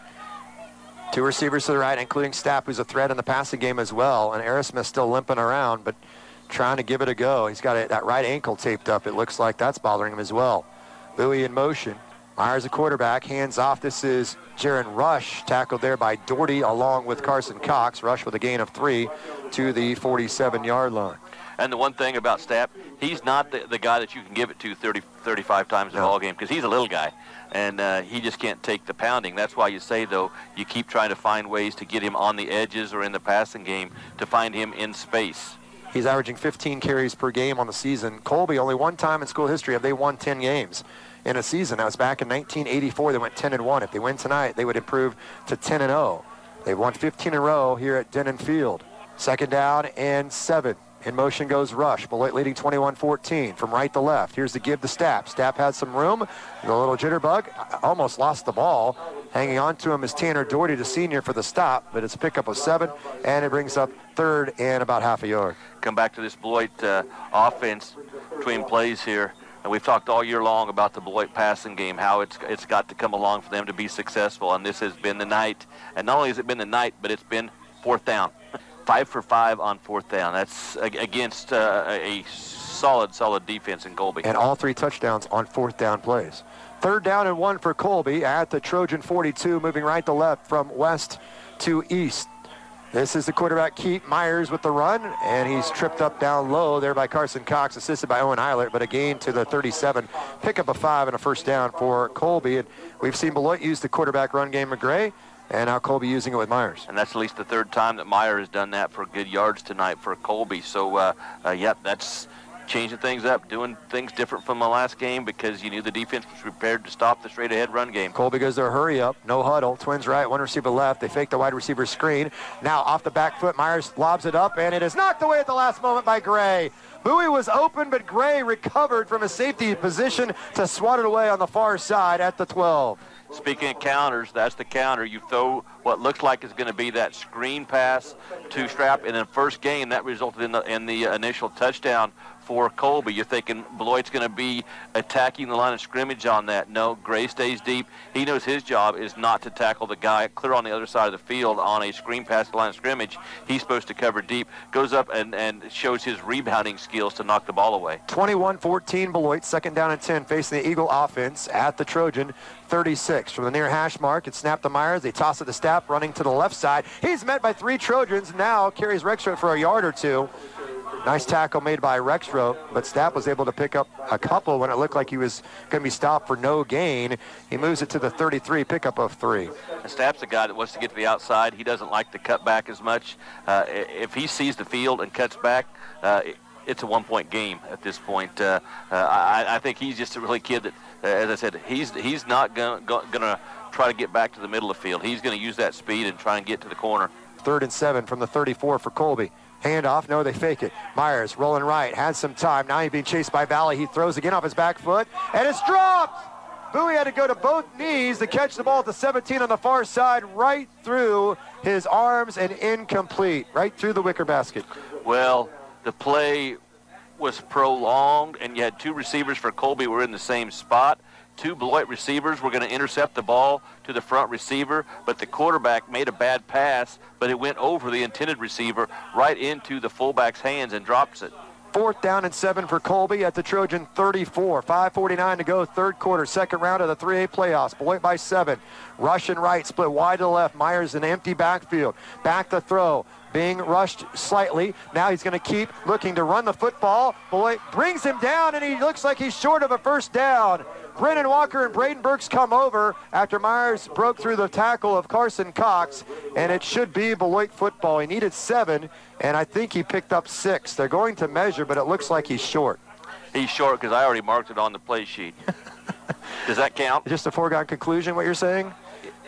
Two receivers to the right, including Stapp, who's a threat in the passing game as well. And Aerosmith still limping around, but trying to give it a go. He's got a, that right ankle taped up. It looks like that's bothering him as well. Bowie in motion. Myers, a quarterback, hands off. This is Jaron Rush, tackled there by Doherty along with Carson Cox. Rush with a gain of three to the forty-seven-yard line. And the one thing about Stapp, he's not the, the guy that you can give it to thirty, thirty-five times a No. ball game because he's a little guy, and uh, he just can't take the pounding. That's why you say, though, you keep trying to find ways to get him on the edges or in the passing game to find him in space. He's averaging fifteen carries per game on the season. Colby, only one time in school history have they won ten games in a season. That was back in nineteen eighty-four. They went ten and one. If they win tonight, they would improve to ten and oh. They've won fifteen in a row here at Denon Field. Second down and seven. In motion goes Rush. Beloit leading twenty-one fourteen from right to left. Here's the give to Stapp. Stapp had some room. The little jitterbug almost lost the ball. Hanging on to him is Tanner Doherty, the senior, for the stop, but it's a pickup of seven, and it brings up third and about half a yard. Come back to this Beloit uh, offense between plays here. And we've talked all year long about the Beloit passing game, how it's it's got to come along for them to be successful, and this has been the night. And not only has it been the night, but it's been fourth down. Five for five on fourth down. That's against uh, a solid, solid defense in Colby. And all three touchdowns on fourth down plays. Third down and one for Colby at the Trojan forty-two, moving right to left from west to east. This is the quarterback, Keith Myers, with the run, and he's tripped up down low there by Carson Cox, assisted by Owen Eilert, but a gain to the thirty-seven. Pick up a five and a first down for Colby. And we've seen Beloit use the quarterback run game, McGray, and now Colby using it with Myers. And that's at least the third time that Meyer has done that for good yards tonight for Colby. So, uh, uh, yep, that's changing things up, doing things different from the last game because you knew the defense was prepared to stop the straight-ahead run game. Colby goes to a hurry up, no huddle, twins right, one receiver left. They fake the wide receiver screen. Now off the back foot, Myers lobs it up, and it is knocked away at the last moment by Gray. Bowie was open, but Gray recovered from his safety position to swat it away on the far side at the twelve. Speaking of counters, that's the counter. You throw what looks like is going to be that screen pass to Strap, and in the first game that resulted in the, in the initial touchdown for Colby. You're thinking Beloit's going to be attacking the line of scrimmage on that. No, Gray stays deep. He knows his job is not to tackle the guy clear on the other side of the field on a screen pass to the line of scrimmage. He's supposed to cover deep, goes up and, and shows his rebounding skills to knock the ball away. twenty-one fourteen Beloit, second down and ten, facing the Eagle offense at the Trojan thirty-six. From the near hash mark, it's snapped to Myers. They toss it to Stapp, running to the left side. He's met by three Trojans. Now carries Rexroth for a yard or two. Nice tackle made by Rexroth, but Stapp was able to pick up a couple when it looked like he was going to be stopped for no gain. He moves it to the thirty-three, pickup of three. And Stapp's a guy that wants to get to the outside. He doesn't like to cut back as much. Uh, if he sees the field and cuts back, uh, it's a one-point game at this point. Uh, uh, I, I think he's just a really kid that, uh, as I said, he's he's not going to try to get back to the middle of the field. He's going to use that speed and try and get to the corner. Third and seven from the thirty-four for Colby. Handoff, no, they fake it. Myers rolling right, has some time. Now he's being chased by Valley. He throws again off his back foot, and it's dropped. Bowie had to go to both knees to catch the ball at the seventeen on the far side, right through his arms and incomplete, right through the wicker basket. Well, the play was prolonged, and you had two receivers for Colby were in the same spot. Two Beloit receivers were going to intercept the ball to the front receiver, but the quarterback made a bad pass, but it went over the intended receiver right into the fullback's hands and drops it. Fourth down and seven for Colby at the Trojan thirty-four. five forty-nine to go, third quarter, second round of the three A playoffs. Beloit by seven. Rush and right, split wide to the left. Myers in empty backfield. Back to throw. Being rushed slightly. Now he's going to keep looking to run the football. Beloit brings him down, and he looks like he's short of a first down. Brennan Walker and Braden Burks come over after Myers broke through the tackle of Carson Cox, and it should be Beloit football. He needed seven, and I think he picked up six. They're going to measure, but it looks like he's short. He's short because I already marked it on the play sheet. Does that count? Just a foregone conclusion, what you're saying?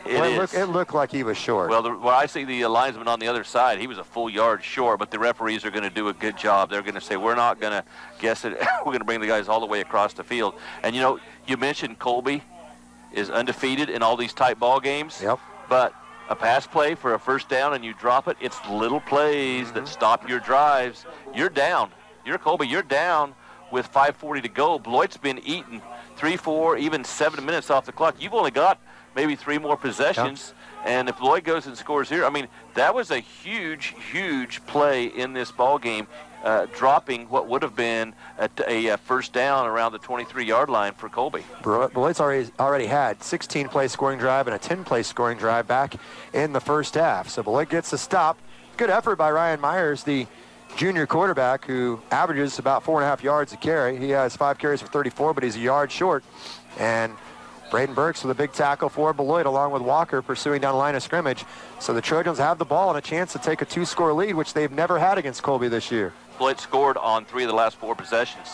It well, it, is. looked, it looked like he was short. Well, the, well, I see the linesman on the other side. He was a full yard short, but the referees are going to do a good job. They're going to say, we're not going to guess it. We're going to bring the guys all the way across the field. And, you know, you mentioned Colby is undefeated in all these tight ball games. Yep. But a pass play for a first down and you drop it, it's little plays mm-hmm. that stop your drives. You're down. You're Colby, you're down with five forty to go. Beloit's been eating three, four, even seven minutes off the clock. You've only got maybe three more possessions. Yep. And if Beloit goes and scores here, I mean, that was a huge, huge play in this ball game, uh, dropping what would have been a, a, a first down around the twenty-three-yard line for Colby. Beloit's already already had sixteen-play scoring drive and a ten-play scoring drive back in the first half. So Beloit gets a stop. Good effort by Ryan Myers, the junior quarterback who averages about four and a half yards a carry. He has five carries for thirty-four, but he's a yard short. And Braden Burks with a big tackle for Beloit, along with Walker pursuing down the line of scrimmage. So the Trojans have the ball and a chance to take a two-score lead, which they've never had against Colby this year. Beloit scored on three of the last four possessions.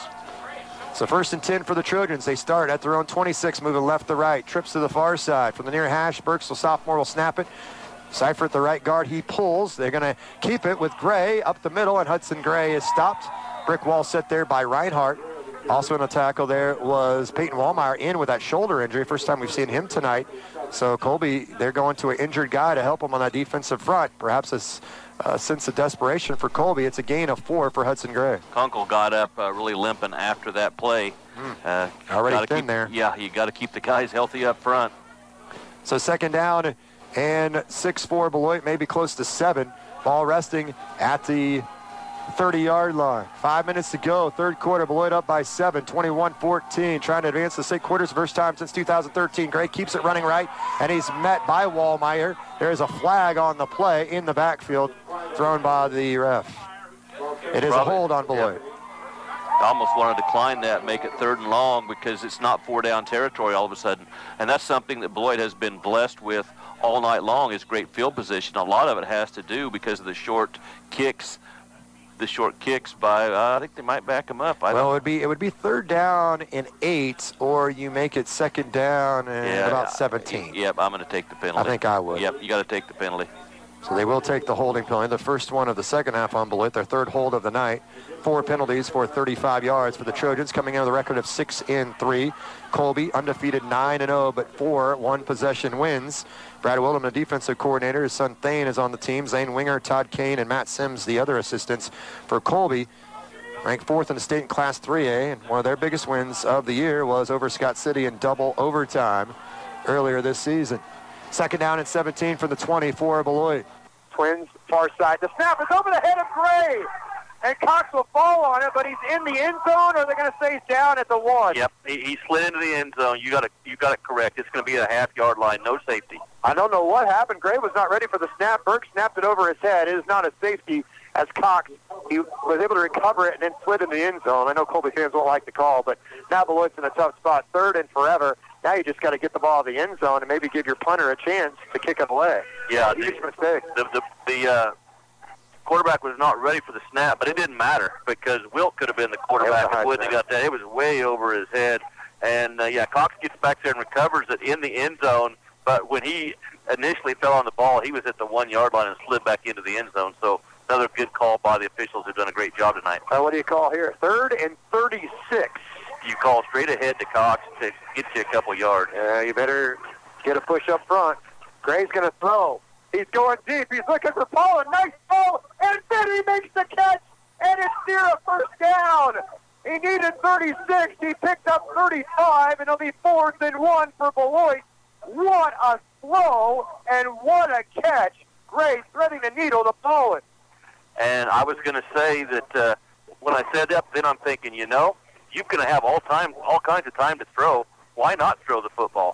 So first and ten for the Trojans. They start at their own twenty-six, moving left to right. Trips to the far side. From the near hash, Burks, the sophomore, will snap it. Cypher at the right guard, he pulls. They're going to keep it with Gray up the middle, and Hudson Gray is stopped. Brick wall set there by Reinhardt. Also in the tackle there was Peyton Wallmeyer in with that shoulder injury. First time we've seen him tonight. So Colby, they're going to an injured guy to help him on that defensive front. Perhaps a uh, sense of desperation for Colby. It's a gain of four for Hudson Gray. Kunkel got up uh, really limping after that play. Mm. Uh, Already thin keep, there. Yeah, you got to keep the guys healthy up front. So second down and six four Beloit, maybe close to seven. Ball resting at the thirty-yard line. Five minutes to go. Third quarter, Beloit up by seven, twenty-one fourteen. Trying to advance to six quarters. First time since two thousand thirteen. Gray keeps it running right, and he's met by Wallmeyer. There is a flag on the play in the backfield thrown by the ref. It is Probably, a hold on Beloit. Yeah. I almost want to decline that, make it third and long, because it's not four-down territory all of a sudden. And that's something that Beloit has been blessed with all night long, is great field position. A lot of it has to do because of the short kicks, the short kicks by, uh, I think they might back him up. I well, don't. it would be it would be third down and eight, or you make it second down and Yeah, about seventeen. Yep, I'm going to take the penalty. I think I would. Yep, you got to take the penalty. So they will take the holding penalty, the first one of the second half on Beloit, their third hold of the night. Four penalties for thirty-five yards for the Trojans, coming in with a record of six and three. Colby undefeated nine and oh, but four one possession wins. Brad Wildham, the defensive coordinator, his son Thane is on the team. Zane Winger, Todd Kane, and Matt Sims, the other assistants for Colby. Ranked fourth in the state in Class three A, and one of their biggest wins of the year was over Scott City in double overtime earlier this season. Second down and seventeen from the twenty for Beloit. Twins, far side. The snap is over the head of Gray. And Cox will fall on it, but he's in the end zone, or they're going to say he's down at the one. Yep, he, he slid into the end zone. You got it. You got it correct. It's going to be a half-yard line, no safety. I don't know what happened. Gray was not ready for the snap. Burke snapped it over his head. It is not a safety, as Cox, he was able to recover it and then slid in the end zone. I know Colby fans won't like the call, but now Beloit's in a tough spot. Third and forever. Now you just got to get the ball to the end zone and maybe give your punter a chance to kick it away. Yeah, huge the, mistake. The the, the uh, quarterback was not ready for the snap, but it didn't matter because Wilt could have been the quarterback and wouldn't have got that. It was way over his head, and uh, yeah, Cox gets back there and recovers it in the end zone. But when he initially fell on the ball, he was at the one-yard line and slid back into the end zone. So another good call by the officials who've done a great job tonight. Uh, what do you call here? Third and thirty-six. You call straight ahead to Cox to get you a couple yards. Yeah, you better get a push up front. Gray's going to throw. He's going deep. He's looking for Paul. A nice ball, and then he makes the catch, and it's near a first down. He needed thirty-six. He picked up thirty-five, and it'll be fourth and one for Beloit. What a throw, and what a catch. Gray threading the needle to Pollin. And I was going to say that uh, when I said that, then I'm thinking, you know, you're going to have all time, all kinds of time to throw. Why not throw the football?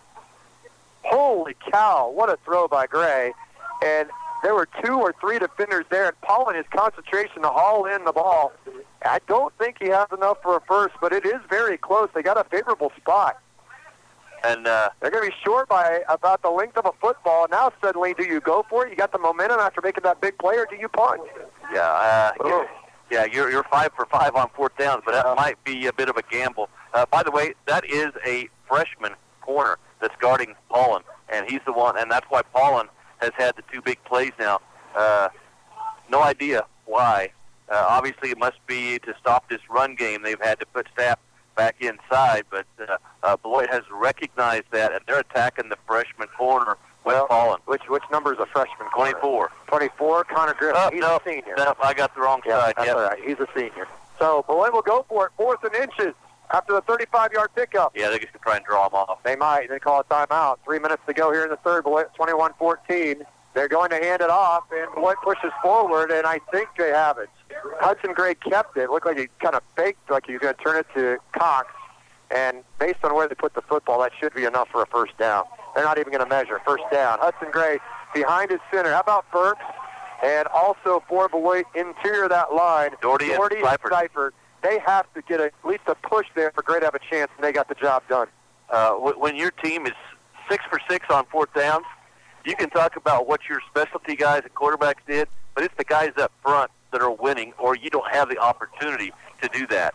Holy cow, what a throw by Gray. And there were two or three defenders there, and Pollin, his concentration to haul in the ball. I don't think he has enough for a first, but it is very close. They got a favorable spot. And uh, they're going to be short by about the length of a football. Now suddenly, do you go for it? You got the momentum after making that big play, or do you punt? Yeah, uh, yeah, yeah, you're you're five for five on fourth downs, but that uh, might be a bit of a gamble. Uh, by the way, that is a freshman corner that's guarding Pollin. and he's the one, and that's why Paulin has had the two big plays now. Uh, no idea why. Uh, obviously, it must be to stop this run game. They've had to put Stapp back inside, but uh, uh, Beloit has recognized that, and they're attacking the freshman corner. Well, Paulin. Which which number is a freshman? twenty-four. twenty-four, Connor Griffin. Oh, He's no, a senior. No, I got the wrong Yeah, side. that's Yep. all right. He's a senior. So Beloit will go for it, fourth and inches after the thirty-five-yard pickup. Yeah, they're just going to try and draw them off. They might. They call a timeout. Three minutes to go here in the third. Beloit twenty-one fourteen. They're going to hand it off, and Beloit pushes forward, and I think they have it. Hudson Gray kept it. Looked like he kind of faked like he was going to turn it to Cox. And based on where they put the football, that should be enough for a first down. They're not even going to measure. First down. Hudson Gray behind his center. How about Burks? And also for Beloit, interior of that line, Doherty and Doherty Seifert. Seifert. They have to get a, at least a push there for Gray to have a chance, and they got the job done. Uh, w- when your team is six for six on fourth downs, you can talk about what your specialty guys and quarterbacks did, but it's the guys up front that are winning, or you don't have the opportunity to do that.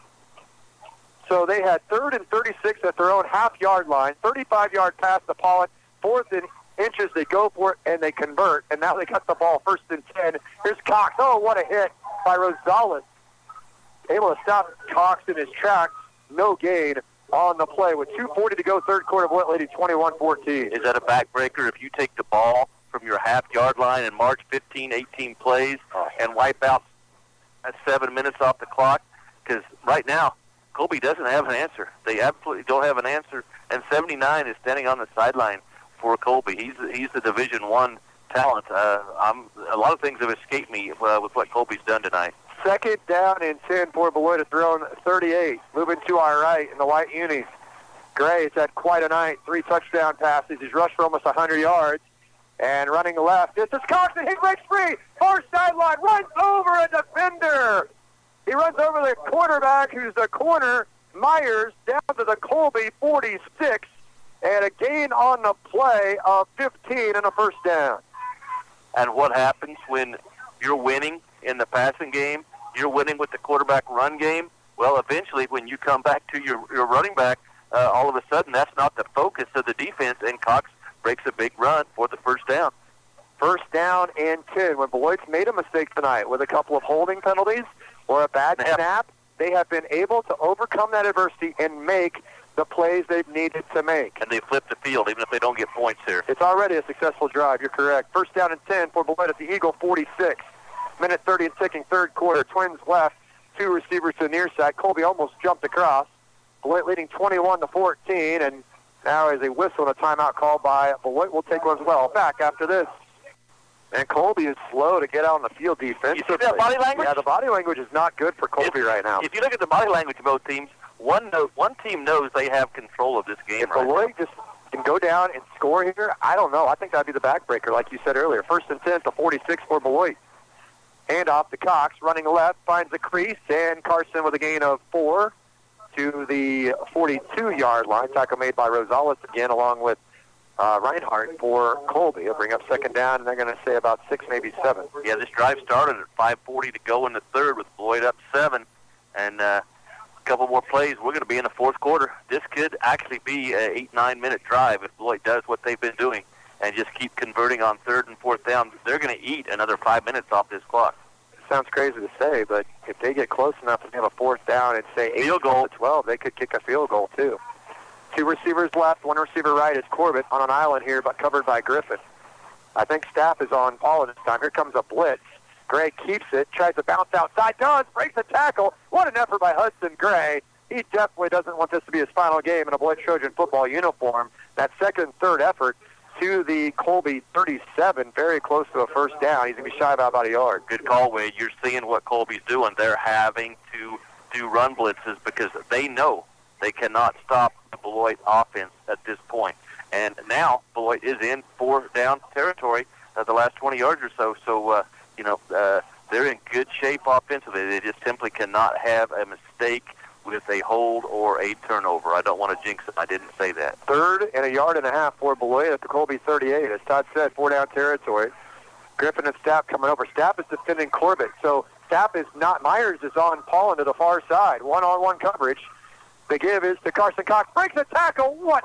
So they had third and thirty-six at their own half-yard line, thirty-five-yard pass to Pollock, fourth and inches, they go for it, and they convert, and now they got the ball first and ten. Here's Cox. Oh, what a hit by Rosales. Able to stop Cox in his tracks. No gain on the play with two forty to go, third quarter, Beloit leading twenty-one fourteen. Is that a backbreaker if you take the ball from your half-yard line and march fifteen, eighteen plays and wipe out seven minutes off the clock? Because right now, Colby doesn't have an answer. They absolutely don't have an answer, and seventy-nine is standing on the sideline for Colby. He's he's the Division One talent. Uh, I'm a lot of things have escaped me uh, with what Colby's done tonight. Second down and ten for Beloit to throw in thirty-eight. Moving to our right in the white unis. Gray has had quite a night. Three touchdown passes. He's rushed for almost one hundred yards. And running left, this is Cox, and he breaks free. Far sideline, runs over a defender. He runs over the quarterback, who's the corner, Myers, down to the Colby forty-six. And a gain on the play of fifteen and a first down. And what happens when you're winning in the passing game, you're winning with the quarterback run game? Well, eventually when you come back to your, your running back, uh, all of a sudden that's not the focus of the defense, and Cox breaks a big run for the first down. First down and ten. When Beloit's made a mistake tonight with a couple of holding penalties or a bad Snap. snap, they have been able to overcome that adversity and make the plays they've needed to make. And they flip the field even if they don't get points here. It's already a successful drive. You're correct. First down and ten for Beloit at the Eagle forty-six. Minute thirty and ticking, third quarter. Twins left, two receivers to the near side. Colby almost jumped across. Beloit leading twenty-one to fourteen, and now is a whistle and a timeout called by Beloit. Will take one as well. Back after this. And Colby is slow to get out on the field defensively. You see that body language? Yeah, the body language is not good for Colby if, right now. If you look at the body language of both teams, one knows, one team knows they have control of this game If right Beloit just can go down and score here, I don't know. I think that'd be the backbreaker, like you said earlier. First and ten to forty-six for Beloit. Hand off to Cox, running left, finds the crease, and Carson with a gain of four to the forty-two-yard line. Tackle made by Rosales again, along with uh, Reinhardt for Colby. He'll bring up second down, and they're going to say about six, maybe seven. Yeah, this drive started at five forty to go in the third with Beloit up seven, and uh, a couple more plays. We're going to be in the fourth quarter. This could actually be an eight, nine-minute drive if Beloit does what they've been doing and just keep converting on third and fourth down. They're going to eat another five minutes off this clock. Sounds crazy to say, but if they get close enough and have a fourth down and say eight Field goal. to twelve, they could kick a field goal too. Two receivers left, one receiver right is Corbett on an island here, but covered by Griffin. I think Stapp is on Paul this time. Here comes a blitz. Gray keeps it, tries to bounce outside, does, breaks the tackle. What an effort by Hudson Gray. He definitely doesn't want this to be his final game in a Beloit Trojan football uniform. That second and third effort to the Colby thirty-seven, very close to a first down. He's going to be shy by about a yard. Good call, Wade. You're seeing what Colby's doing. They're having to do run blitzes because they know they cannot stop the Beloit offense at this point. And now Beloit is in four-down territory at the last twenty yards or so. So, uh, you know, uh, they're in good shape offensively. They just simply cannot have a mistake with a hold or a turnover. I don't want to jinx them. I didn't say that. Third and a yard and a half for Beloit at the Colby thirty-eight. As Todd said, four-down territory. Griffin and Stapp coming over. Stapp is defending Corbett. So Stapp is not, Myers is on Paulin to the far side. One-on-one coverage. The give is to Carson Cox. Breaks the tackle. What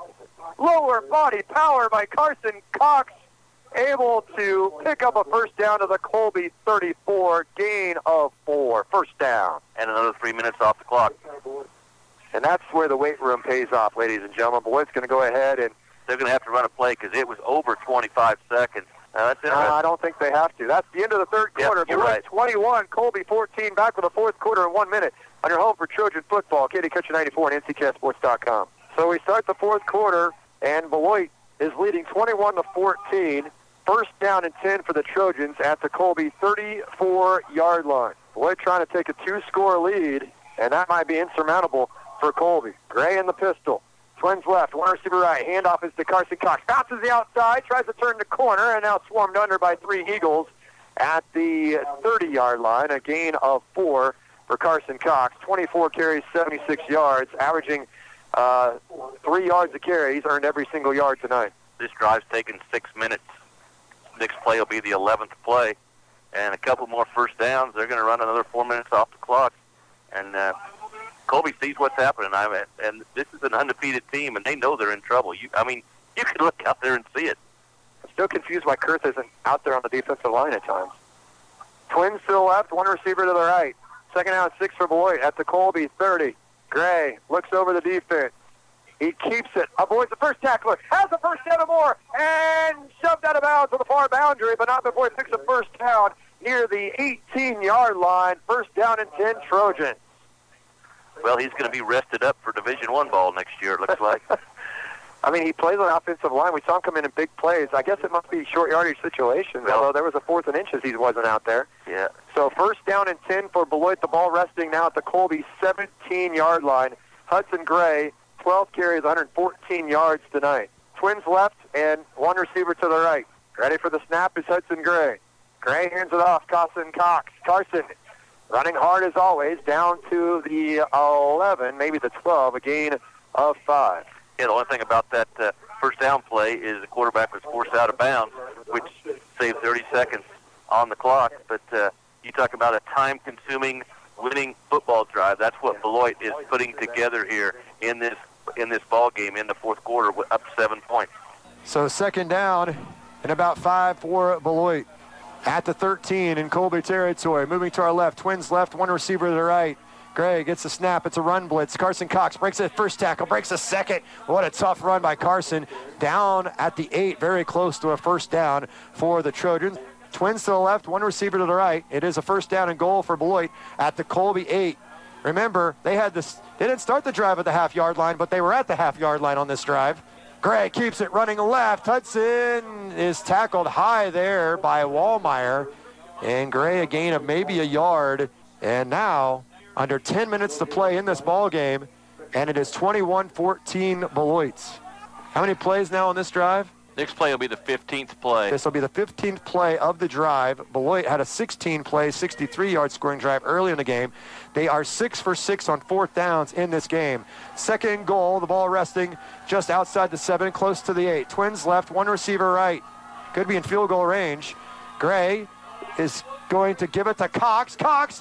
lower body power by Carson Cox, able to pick up a first down to the Colby thirty-four, gain of four, first down. And another three minutes off the clock. And that's where the weight room pays off, ladies and gentlemen. Beloit's going to go ahead and... They're going to have to run a play because it was over twenty-five seconds. Uh, that's uh, I don't think they have to. That's the end of the third quarter. Yep, you're Beloit right. twenty-one, Colby fourteen, back for the fourth quarter in one minute on your home for Trojan football, Katie Country ninety-four and N C K S sports dot com. So we start the fourth quarter, and Beloit is leading twenty-one to fourteen. First down and ten for the Trojans at the Colby thirty-four-yard line. Beloit trying to take a two-score lead, and that might be insurmountable for Colby. Gray in the pistol. Twins left, one receiver right. Handoff is to Carson Cox. Bounces the outside, tries to turn the corner, and now swarmed under by three Eagles at the thirty-yard line. A gain of four for Carson Cox. twenty-four carries, seventy-six yards, averaging uh, three yards a carry. He's earned every single yard tonight. This drive's taken six minutes. Next play will be the eleventh play. And a couple more first downs. They're going to run another four minutes off the clock. And uh, Colby sees what's happening. I mean, and this is an undefeated team, and they know they're in trouble. You, I mean, you can look out there and see it. I'm still confused why Kurth isn't out there on the defensive line at times. Twins to the left, one receiver to the right. Second down, six for Beloit at the Colby thirty. Gray looks over the defense. He keeps it. Avoids the first tackler. Has the first down or more. And shoved out of bounds to the far boundary, but not before he picks a first down near the eighteen-yard line. First down and ten, Trojans. Well, he's going to be rested up for Division One ball next year, it looks like. I mean, he plays on the offensive line. We saw him come in in big plays. I guess it must be short yardage situations, well, although there was a fourth and inches he wasn't out there. Yeah. So first down and ten for Beloit. The ball resting now at the Colby seventeen-yard line. Hudson Gray, twelve carries, one hundred fourteen yards tonight. Twins left and one receiver to the right. Ready for the snap is Hudson Gray. Gray hands it off. Carson Cox. Carson running hard as always, down to the eleven, maybe the twelve, a gain of five. Yeah, the only thing about that uh, first down play is the quarterback was forced out of bounds, which saved thirty seconds on the clock. But uh, you talk about a time-consuming, winning football drive. That's what Beloit is putting together here in this in this ball game in the fourth quarter, up seven points. So second down and about five for Beloit. At the thirteen in Colby territory. Moving to our left. Twins left, one receiver to the right. Gray gets the snap. It's a run blitz. Carson Cox breaks the first tackle, breaks the second. What a tough run by Carson. Down at the eight, very close to a first down for the Trojans. Twins to the left, one receiver to the right. It is a first down and goal for Beloit at the Colby eight. Remember, they had this. They didn't start the drive at the half-yard line, but they were at the half-yard line on this drive. Gray keeps it running left. Hudson is tackled high there by Wallmeyer. And Gray a gain of maybe a yard. And now, under ten minutes to play in this ball game, and it is twenty-one fourteen Beloit. How many plays now on this drive? Next play will be the fifteenth play. This will be the fifteenth play of the drive. Beloit had a sixteen-play, sixty-three-yard scoring drive early in the game. They are six for six on fourth downs in this game. Second and goal, the ball resting just outside the seven, close to the eight. Twins left, one receiver right. Could be in field goal range. Gray is going to give it to Cox. Cox,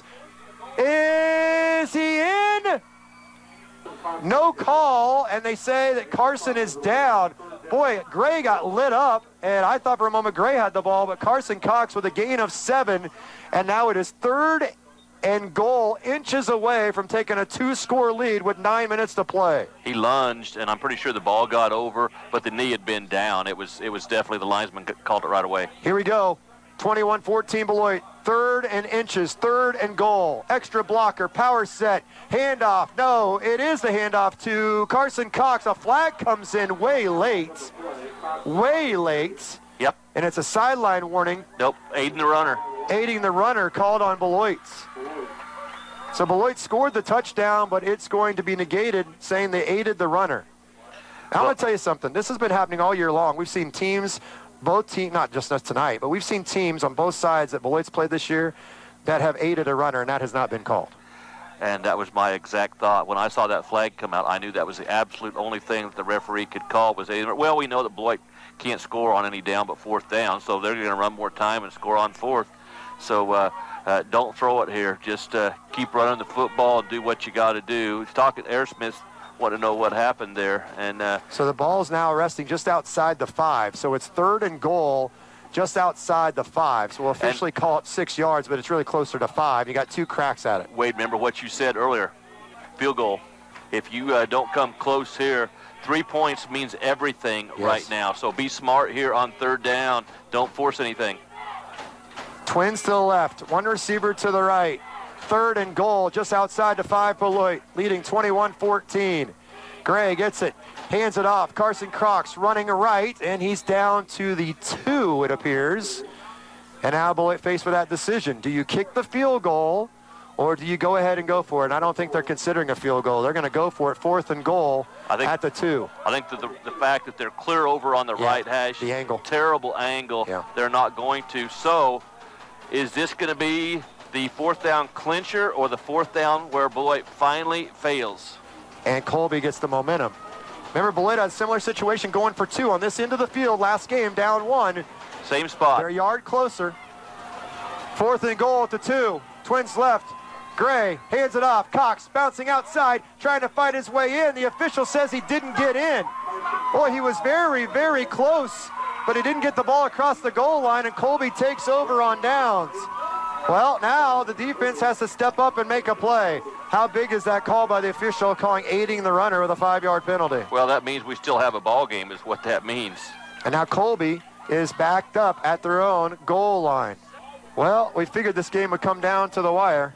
is he in? No call, and they say that Carson is down. Boy, Gray got lit up, and I thought for a moment Gray had the ball, but Carson Cox with a gain of seven, and now it is third and goal, inches away from taking a two-score lead with nine minutes to play. He lunged, and I'm pretty sure the ball got over, but the knee had been down. It was it was definitely the linesman called it right away. Here we go. twenty-one fourteen Beloit. Third and inches, third and goal. Extra blocker, power set, handoff. No, it is the handoff to Carson Cox. A flag comes in way late. Way late. Yep. And it's a sideline warning. Nope, aiding the runner. Aiding the runner called on Beloit. So Beloit scored the touchdown, but it's going to be negated, saying they aided the runner. Now, I'm going to tell you something. This has been happening all year long. We've seen teams, both teams, not just us tonight, but we've seen teams on both sides that Beloit's played this year that have aided a runner, and that has not been called. And that was my exact thought. When I saw that flag come out, I knew that was the absolute only thing that the referee could call was aiding. Well, we know that Beloit can't score on any down but fourth down, so they're going to run more time and score on fourth. So uh, uh, don't throw it here. Just uh, keep running the football and do what you got to do. He's talking, Air Smith want to know what happened there. And uh, So the ball's now resting just outside the five. So it's third and goal just outside the five. So we'll officially call it six yards, but it's really closer to five. You got two cracks at it. Wade, remember what you said earlier. Field goal. If you uh, don't come close here, three points means everything Yes. right now. So be smart here on third down. Don't force anything. Twins to the left, one receiver to the right. Third and goal just outside the five, Beloit, leading twenty-one fourteen. Gray gets it, hands it off. Carson Crocs running right, and he's down to the two, it appears. And now Beloit faced with that decision. Do you kick the field goal, or do you go ahead and go for it? And I don't think they're considering a field goal. They're going to go for it, fourth and goal I think, at the two. I think that the, the fact that they're clear over on the Yeah, right hash, the angle. terrible angle, Yeah. they're not going to. So is this going to be the fourth down clincher or the fourth down where Beloit finally fails? And Colby gets the momentum. Remember, Beloit had a similar situation going for two on this end of the field last game, down one. Same spot. They're a yard closer. Fourth and goal at the two. Twins left. Gray hands it off. Cox bouncing outside, trying to fight his way in. The official says he didn't get in. Boy, he was very, very close, but he didn't get the ball across the goal line, and Colby takes over on downs. Well, now the defense has to step up and make a play. How big is that call by the official calling aiding the runner with a five-yard penalty? Well, that means we still have a ball game is what that means. And now Colby is backed up at their own goal line. Well, we figured this game would come down to the wire,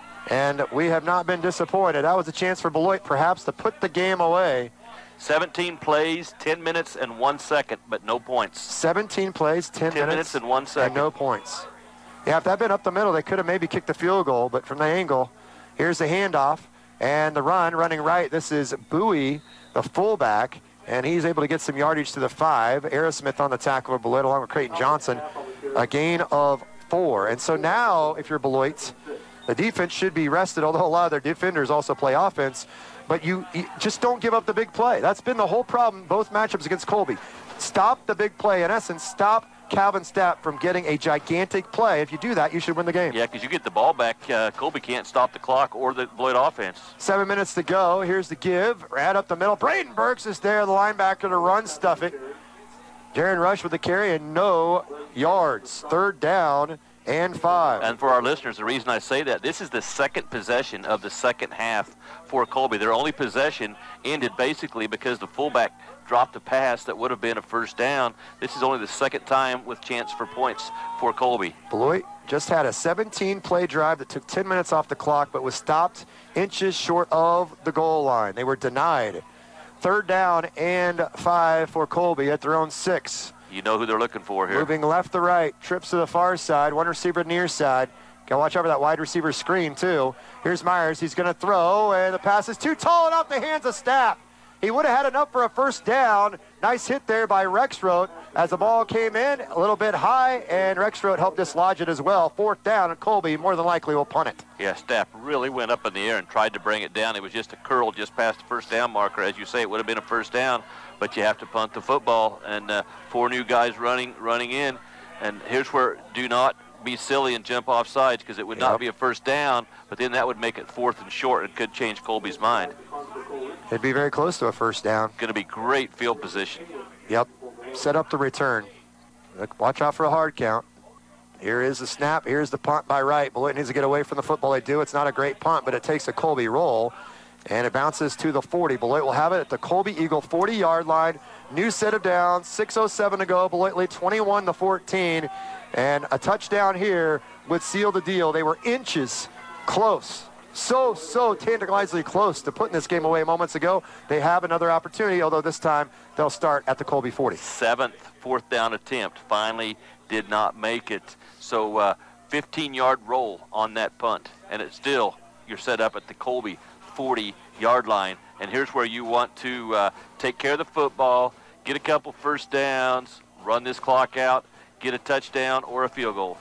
and we have not been disappointed. That was a chance for Beloit perhaps to put the game away. seventeen plays, ten minutes and one second, but no points. seventeen plays, ten, ten minutes and one second. and no points. Yeah, if that had been up the middle, they could have maybe kicked the field goal, but from the angle, here's the handoff and the run running right. This is Bowie, the fullback, and he's able to get some yardage to the five. Aerosmith on the tackle for Beloit along with Creighton Johnson, a gain of four. And so now, if you're Beloit, the defense should be rested, although a lot of their defenders also play offense. But you, you just don't give up the big play. That's been the whole problem, both matchups against Colby. Stop the big play. In essence, stop Calvin Stapp from getting a gigantic play. If you do that, you should win the game. Yeah, because you get the ball back. Uh, Colby can't stop the clock or the Beloit offense. Seven minutes to go. Here's the give. Right up the middle. Braden Burks is there, the linebacker to run stuff it. Jaron Rush with the carry and no yards. Third down and five. And for our listeners, the reason I say that, this is the second possession of the second half for Colby. Their only possession ended basically because the fullback dropped a pass that would have been a first down. This is only the second time with chance for points for Colby. Beloit just had a seventeen-play drive that took ten minutes off the clock, but was stopped inches short of the goal line. They were denied. Third down and five for Colby at their own six. You know who they're looking for here. Moving left to right, trips to the far side, one receiver near side. Got to watch out for that wide receiver screen, too. Here's Myers. He's going to throw, and the pass is too tall and off the hands of Stapp. He would have had enough for a first down. Nice hit there by Rexroth as the ball came in a little bit high, and Rexroth helped dislodge it as well. Fourth down, and Colby more than likely will punt it. Yeah, Stapp really went up in the air and tried to bring it down. It was just a curl just past the first down marker. As you say, it would have been a first down, but you have to punt the football, and uh, four new guys running running in. And here's where do not be silly and jump off sides, because it would Yep. not be a first down, but then that would make it fourth and short and could change Colby's mind. It'd be very close to a first down. Going to be great field position. Yep. Set up the return. Look, watch out for a hard count. Here is the snap. Here's the punt by Wright. Beloit needs to get away from the football. They do. It's not a great punt, but it takes a Colby roll, and it bounces to the forty. Beloit will have it at the Colby Eagle forty-yard line. New set of downs. six oh seven to go. Beloit lead twenty-one to fourteen, and a touchdown here would seal the deal. They were inches close. So, so tantalizingly close to putting this game away moments ago. They have another opportunity, although this time they'll start at the Colby forty. Seventh fourth down attempt. Finally did not make it. So uh, fifteen-yard roll on that punt. And it's still, you're set up at the Colby forty-yard line. And here's where you want to uh, take care of the football, get a couple first downs, run this clock out, get a touchdown or a field goal.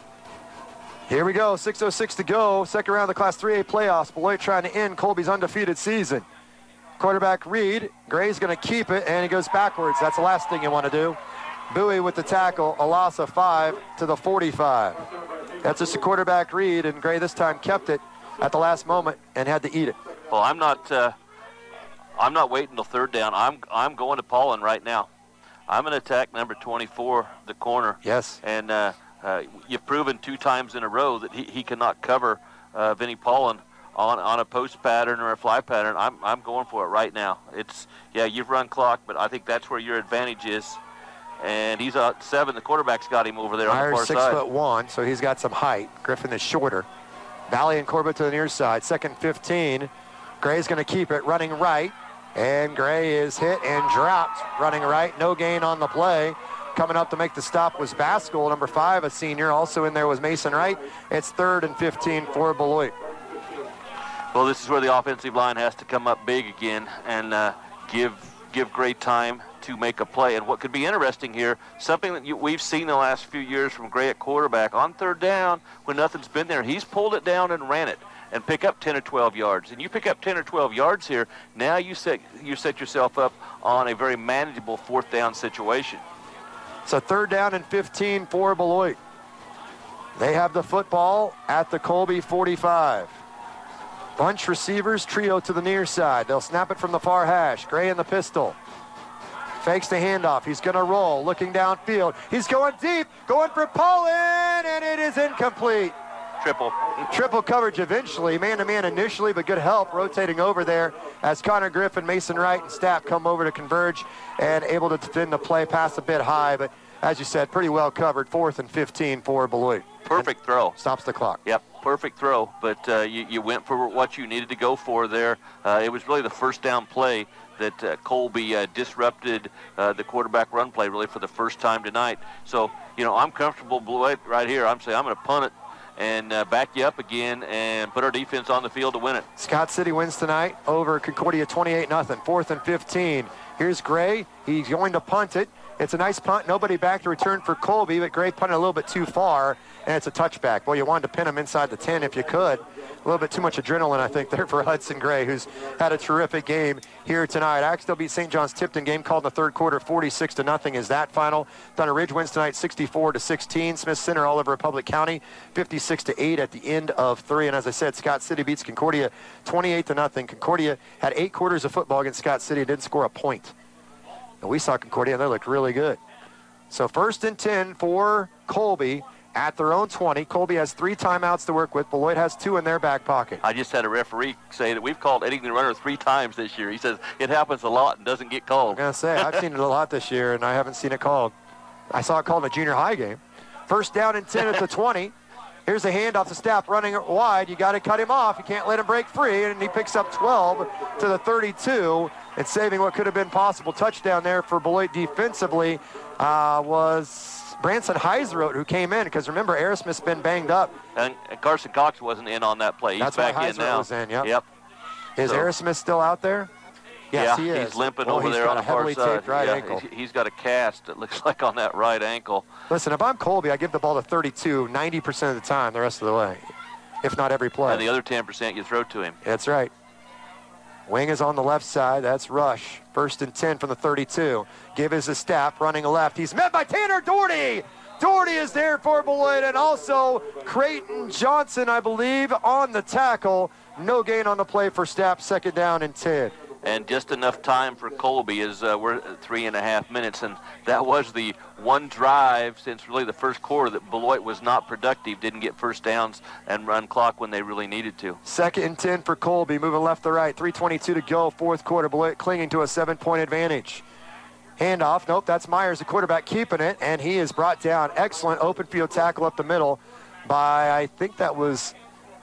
Here we go, six oh six to go. Second round of the Class three A playoffs. Beloit trying to end Colby's undefeated season. Quarterback Reed. Gray's going to keep it, and he goes backwards. That's the last thing you want to do. Bowie with the tackle, a loss of five to the forty-five. That's just the quarterback Reed, and Gray this time kept it at the last moment and had to eat it. Well, I'm not, uh, I'm not waiting till third down. I'm I'm going to Paulin right now. I'm going to attack number twenty-four, the corner. Yes. And uh, uh, you've proven two times in a row that he, he cannot cover uh, Vinnie Paulin on, on a post pattern or a fly pattern. I'm I'm going for it right now. It's yeah, you've run clock, but I think that's where your advantage is. And he's at seven. The quarterback's got him over there Myers, on the far six side. foot one, so he's got some height. Griffin is shorter. Valley and Corbett to the near side. Second fifteen. Gray's going to keep it running right. And Gray is hit and dropped running right. No gain on the play. Coming up to make the stop was Baskell, number five, a senior. Also in there was Mason Wright. It's third and fifteen for Beloit. Well, this is where the offensive line has to come up big again and uh, give give Gray time to make a play. And what could be interesting here, something that you, we've seen the last few years from Gray at quarterback, on third down, when nothing's been there, he's pulled it down and ran it and pick up ten or twelve yards. And you pick up ten or twelve yards here, now you set, you set yourself up on a very manageable fourth down situation. So third down and fifteen for Beloit. They have the football at the Colby forty-five. Bunch receivers, trio to the near side. They'll snap it from the far hash. Gray in the pistol. Fakes the handoff. He's going to roll, looking downfield. He's going deep, going for Paulin, and it is incomplete. Triple. Triple coverage eventually, man-to-man initially, but good help rotating over there as Connor Griffin, Mason Wright, and Stapp come over to converge and able to defend the play, pass a bit high, but as you said, pretty well covered. Fourth and fifteen for Beloit. Perfect throw. Stops the clock. Yep, perfect throw, but uh, you, you went for what you needed to go for there. Uh, it was really the first down play that uh, Colby uh, disrupted uh, the quarterback run play really for the first time tonight. So, you know, I'm comfortable Beloit right here. I'm saying I'm going to punt it and uh, back you up again and put our defense on the field to win it. Scott City wins tonight over Concordia twenty-eight nothing. Fourth and fifteen. Here's Gray. He's going to punt it. It's a nice punt. Nobody back to return for Colby, but Gray punted a little bit too far, and it's a touchback. Boy, you wanted to pin him inside the ten if you could. A little bit too much adrenaline, I think, there for Hudson Gray, who's had a terrific game here tonight. Axtell beat Saint John's Tipton. Game called in the third quarter, forty-six to nothing is that final. Thunder Ridge wins tonight, sixty-four to sixteen. Smith Center all over Republic County, fifty-six to eight at the end of three. And as I said, Scott City beats Concordia, twenty-eight to nothing. Concordia had eight quarters of football against Scott City and didn't score a point. And we saw Concordia, and they looked really good. So first and ten for Colby at their own twenty. Colby has three timeouts to work with. Beloit has two in their back pocket. I just had a referee say that we've called Edding the runner three times this year. He says it happens a lot and doesn't get called. I'm going to say, I've seen it a lot this year, and I haven't seen it called. I saw it called in a junior high game. First down and ten at the twenty. Here's a handoff to Stapp running it wide. You got to cut him off. You can't let him break free, and he picks up twelve to the thirty-two. And saving what could have been possible touchdown there for Beloit defensively uh, was Branson Heiserot, who came in, because remember, Aerosmith's been banged up. And Carson Cox wasn't in on that play. He's That's back why in Heiserot now. was in, yep. Yep. Is So- Aerosmith still out there? Yes, yeah, he is. he's limping well, over he's there got on a the far heavily side. taped right yeah, ankle. he's- He's got a cast, it looks like, on that right ankle. Listen, if I'm Colby, I give the ball to thirty-two ninety percent of the time the rest of the way, if not every play. And the other ten percent you throw to him. That's right. Wing is on the left side. That's Rush. First and ten from the thirty-two. Give is a Stapp running left. He's met by Tanner Doherty. Doherty is there for Beloit, and also Creighton Johnson, I believe, on the tackle. No gain on the play for Stapp. Second down and ten. And just enough time for Colby is uh, we're at three and a half minutes, and that was the one drive since really the first quarter that Beloit was not productive, didn't get first downs and run clock when they really needed to. Second and ten for Colby, moving left to right. three twenty-two to go, fourth quarter. Beloit clinging to a seven-point advantage. Handoff, nope, that's Myers, the quarterback, keeping it, and he is brought down. Excellent open field tackle up the middle by, I think that was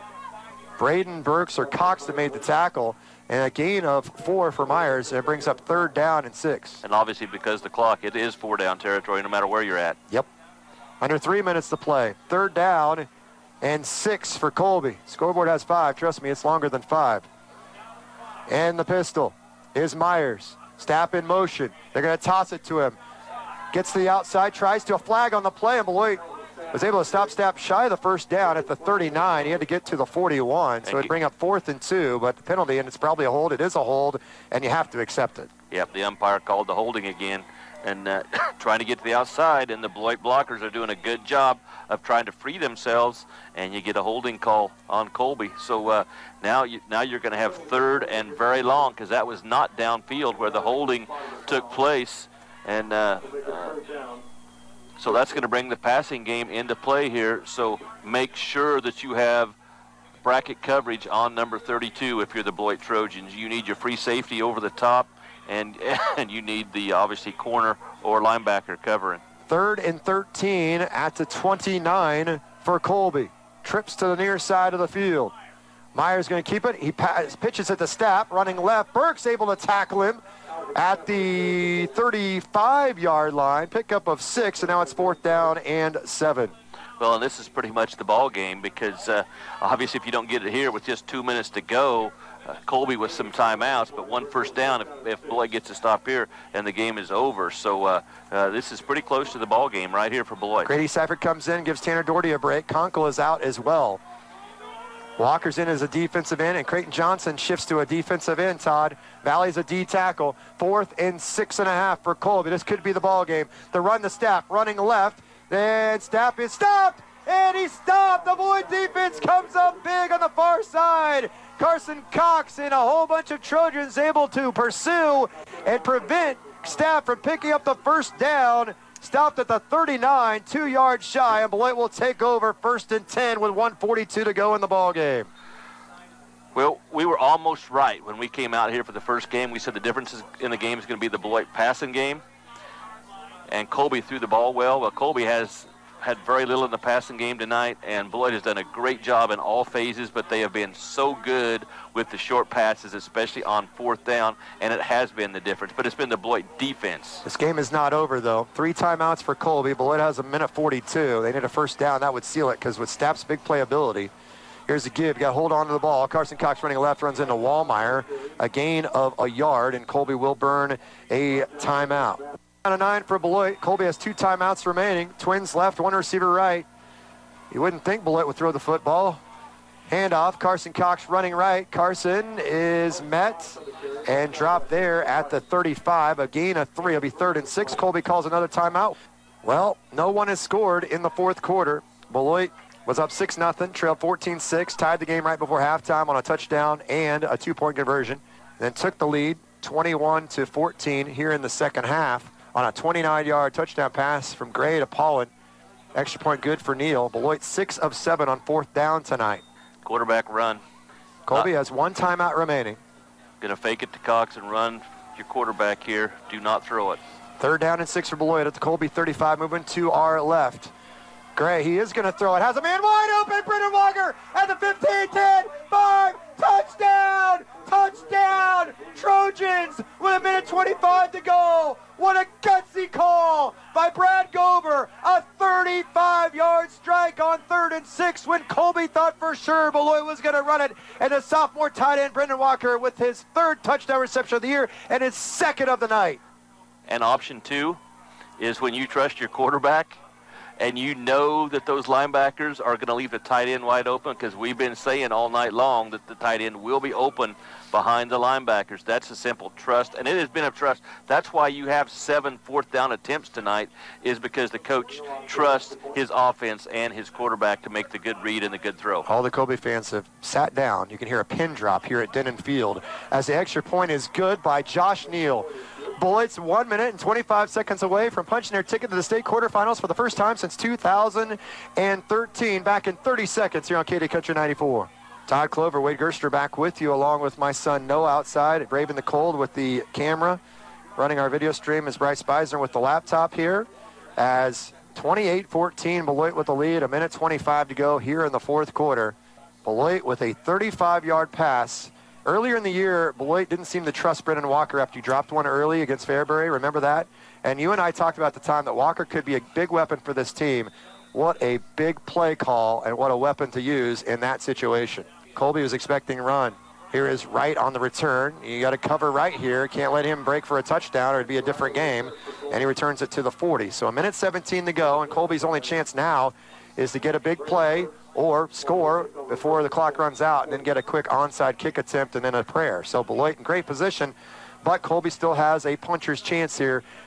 Braden Burks or Cox that made the tackle. And a gain of four for Myers, and it brings up third down and six. And obviously because the clock, it is four down territory no matter where you're at. Yep. Under three minutes to play. Third down and six for Colby. Scoreboard has five. Trust me, it's longer than five. And the pistol is Myers. Stapp in motion. They're going to toss it to him. Gets to the outside, tries to a flag on the play, and Beloit was able to stop Stapp shy of the first down at the thirty-nine. He had to get to the forty-one, so it'd bring up fourth and two, but the penalty, and it's probably a hold. It is a hold, and you have to accept it. Yep, the umpire called the holding again. and uh, trying to get to the outside, and the Beloit blockers are doing a good job of trying to free themselves, and you get a holding call on Colby. So uh, now, you, now you're going to have third and very long, because that was not downfield where the holding took place, and uh, uh, so that's going to bring the passing game into play here. So make sure that you have bracket coverage on number thirty-two if you're the Beloit Trojans. You need your free safety over the top, and and you need the obviously corner or linebacker covering. Third and thirteen at the twenty-nine for Colby. Trips to the near side of the field. Myers going to keep it. He pass, pitches at the snap, running left. Burke's able to tackle him at the thirty-five-yard line. Pickup of six, and now it's fourth down and seven. Well, and this is pretty much the ball game, because uh, obviously if you don't get it here with just two minutes to go, uh, Colby with some timeouts, but one first down if, if Beloit gets a stop here, and the game is over. So uh, uh, this is pretty close to the ball game right here for Beloit. Grady Seifert comes in, gives Tanner Doherty a break. Conkle is out as well. Walker's in as a defensive end, and Creighton Johnson shifts to a defensive end, Todd. Valley's a D tackle. Fourth and six and a half for Colby. This could be the ball game. The run to Stapp, running left. Then Stapp is stopped, and he stopped. The Beloit defense comes up big on the far side. Carson Cox and a whole bunch of Trojans able to pursue and prevent Stapp from picking up the first down. Stopped at the thirty-nine, two yards shy, and Beloit will take over first and ten with one forty-two to go in the ball game. Well, we were almost right when we came out here for the first game. We said the difference in the game is going to be the Beloit passing game. And Colby threw the ball well. Well, Colby has had very little in the passing game tonight, and Beloit has done a great job in all phases, but they have been so good with the short passes, especially on fourth down, and it has been the difference. But it's been the Beloit defense. This game is not over, though. Three timeouts for Colby. Beloit has a minute forty-two. They need a first down. That would seal it, because with Stapp's big playability, here's a give. You got to hold on to the ball. Carson Cox running left, runs into Wallmeyer. A gain of a yard, and Colby will burn a timeout. Down to nine for Beloit. Colby has two timeouts remaining. Twins left, one receiver right. You wouldn't think Beloit would throw the football. Handoff. Carson Cox running right. Carson is met and dropped there at the thirty-five. A gain of three. It'll be third and six. Colby calls another timeout. Well, no one has scored in the fourth quarter. Beloit was up six nothing, trailed fourteen six, tied the game right before halftime on a touchdown and a two-point conversion. Then took the lead twenty-one to fourteen here in the second half on a twenty-nine-yard touchdown pass from Gray to Pollen. Extra point good for Neal. Beloit six of seven on fourth down tonight. Quarterback run. Colby Uh, has one timeout remaining. Going to fake it to Cox and run your quarterback here. Do not throw it. Third down and six for Beloit at the Colby thirty-five, moving to our left. Gray, he is going to throw it. Has a man wide open. Brendan Walker at the fifteen, ten, five. Touchdown! Touchdown! Trojans with a minute twenty-five to go. What a gutsy call by Brad Gober. A thirty-five-yard strike on third and six when Colby thought for sure Beloit was going to run it. And the sophomore tight end, Brendan Walker, with his third touchdown reception of the year and his second of the night. And option two is when you trust your quarterback and you know that those linebackers are going to leave the tight end wide open, because we've been saying all night long that the tight end will be open behind the linebackers. That's a simple trust, and it has been a trust. That's why you have seven fourth down attempts tonight, is because the coach trusts his offense and his quarterback to make the good read and the good throw. All the Colby fans have sat down. You can hear a pin drop here at Denon Field as the extra point is good by Josh Neal. Beloit's one minute and twenty-five seconds away from punching their ticket to the state quarterfinals for the first time since two thousand thirteen. Back in thirty seconds here on K D Country ninety-four. Todd Clover, Wade Gerster back with you, along with my son Noah outside, braving the cold with the camera. Running our video stream is Bryce Beisner with the laptop here. As twenty-eight fourteen, Beloit with the lead, a minute twenty-five to go here in the fourth quarter. Beloit with a thirty-five-yard pass. Earlier in the year, Beloit didn't seem to trust Brendan Walker after he dropped one early against Fairbury. Remember that? And you and I talked about the time that Walker could be a big weapon for this team. What a big play call and what a weapon to use in that situation. Colby was expecting run. Here is Wright on the return. You got to cover Wright here. Can't let him break for a touchdown or it'd be a different game. And he returns it to the forty. So a minute seventeen to go, and Colby's only chance now is to get a big play or score before the clock runs out and then get a quick onside kick attempt and then a prayer. So Beloit in great position, but Colby still has a puncher's chance here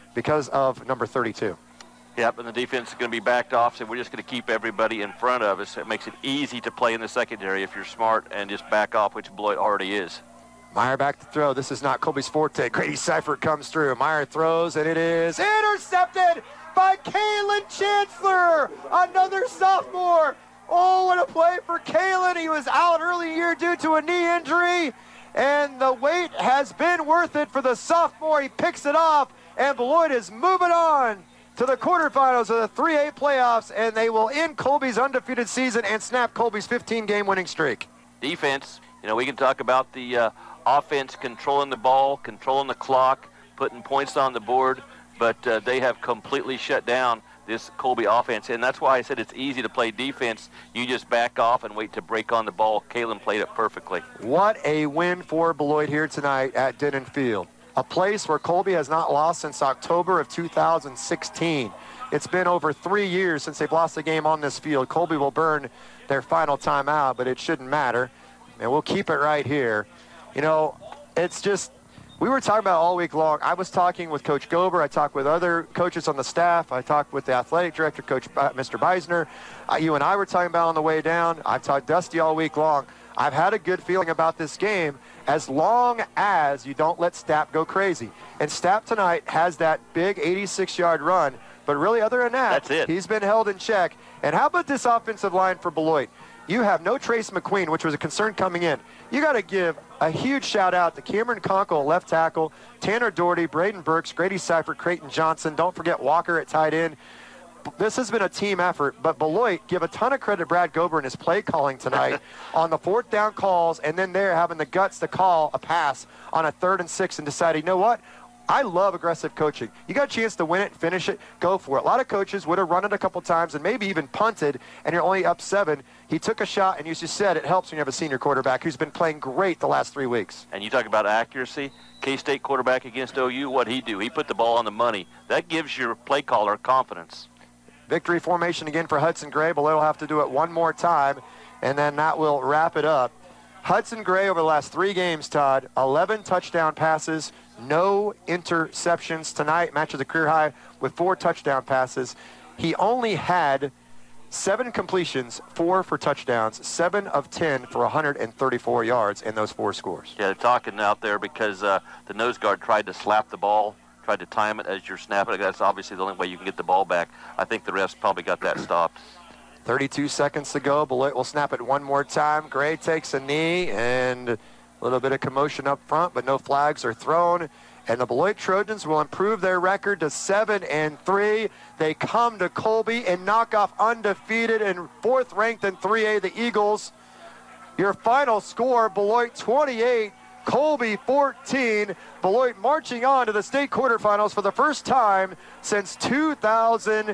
because of number thirty-two. Yep, and the defense is going to be backed off, so we're just going to keep everybody in front of us. It makes it easy to play in the secondary if you're smart and just back off, which Beloit already is. Meyer back to throw. This is not Colby's forte. Grady Seifert comes through. Meyer throws, and it is Intercepted by Kalen Chancellor, another sophomore. Oh, what a play for Kalen. He was out early year due to a knee injury, and the wait has been worth it for the sophomore. He picks it off, and Beloit is moving on to the quarterfinals of the three A playoffs, and they will end Colby's undefeated season and snap Colby's fifteen-game winning streak. Defense, you know, we can talk about the uh, offense controlling the ball, controlling the clock, putting points on the board, but uh, they have completely shut down this Colby offense, and that's why I said it's easy to play defense. You just back off and wait to break on the ball. Kalen played it perfectly. What a win for Beloit here tonight at Denon Field, a place where Colby has not lost since October of two thousand sixteen. It's been over three years since they've lost a game on this field. Colby will burn their final timeout, but it shouldn't matter, and we'll keep it right here. You know, it's just, we were talking about all week long. I was talking with Coach Gober. I talked with other coaches on the staff. I talked with the athletic director, Coach uh, Mister Beisner. Uh, you and I were talking about on the way down. I've talked Dusty all week long. I've had a good feeling about this game as long as you don't let Stapp go crazy. And Stapp tonight has that big eighty-six-yard run, but really other than that, That's it. He's been held in check. And how about this offensive line for Beloit? You have no Trace McQueen, which was a concern coming in. You got to give a huge shout out to Cameron Conkle, left tackle, Tanner Doherty, Braden Burks, Grady Seifert, Creighton Johnson. Don't forget Walker at tight end. This has been a team effort, but Beloit, give a ton of credit to Brad Gober and his play calling tonight on the fourth down calls, and then they're having the guts to call a pass on a third and six and decide, you know what? I love aggressive coaching. You got a chance to win it, finish it, go for it. A lot of coaches would have run it a couple times and maybe even punted, and you're only up seven. He took a shot, and you just said it helps when you have a senior quarterback who's been playing great the last three weeks. And you talk about accuracy. K-State quarterback against O U, what'd he do? He put the ball on the money. That gives your play caller confidence. Victory formation again for Hudson Gray. Beloit will have to do it one more time, and then that will wrap it up. Hudson Gray over the last three games, Todd, eleven touchdown passes, no interceptions. Tonight matches a career high with four touchdown passes. He only had seven completions, four for touchdowns, seven of ten for one hundred thirty-four yards in those four scores. Yeah, they're talking out there because uh, the nose guard tried to slap the ball, tried to time it as you're snapping it. That's obviously the only way you can get the ball back. I think the refs probably got that stopped. thirty-two seconds to go. Beloit will snap it one more time. Gray takes a knee, and a little bit of commotion up front, but no flags are thrown. And the Beloit Trojans will improve their record to seven and three. They come to Colby and knock off undefeated and fourth ranked in three A, the Eagles. Your final score, Beloit twenty-eight, Colby fourteen. Beloit marching on to the state quarterfinals for the first time since two thousand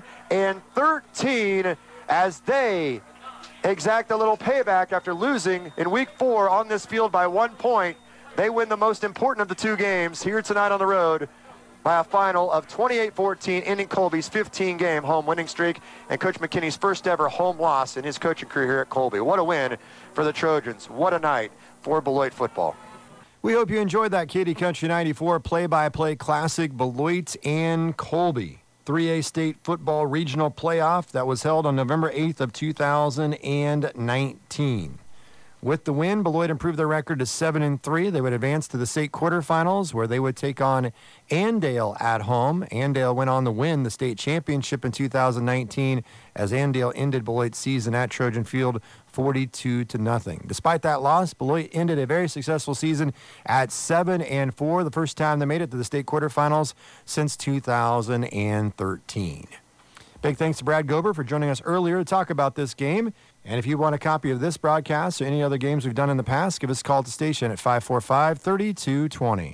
thirteen as they exact a little payback after losing in week four on this field by one point. They win the most important of the two games here tonight on the road by a final of twenty-eight fourteen, ending Colby's fifteen-game home winning streak and Coach McKinney's first ever home loss in his coaching career here at Colby. What a win for the Trojans. What a night for Beloit football. We hope you enjoyed that Katy Country ninety-four play-by-play classic, Beloit and Colby. three A state football regional playoff that was held on November eighth of two thousand nineteen. With the win, Beloit improved their record to seven and three. They would advance to the state quarterfinals where they would take on Andale at home. Andale went on to win the state championship in two thousand nineteen as Andale ended Beloit's season at Trojan Field forty-two to nothing. Despite that loss, Beloit ended a very successful season at seven and four, the first time they made it to the state quarterfinals since two thousand thirteen. Big thanks to Brad Gober for joining us earlier to talk about this game. And if you want a copy of this broadcast or any other games we've done in the past, give us a call at the station at five four five, three two two zero.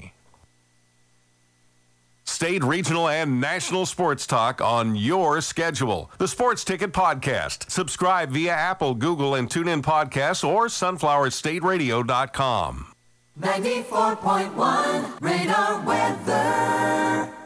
State, regional, and national sports talk on your schedule. The Sports Ticket Podcast. Subscribe via Apple, Google, and TuneIn Podcasts or sunflower state radio dot com. ninety-four point one Radar Weather.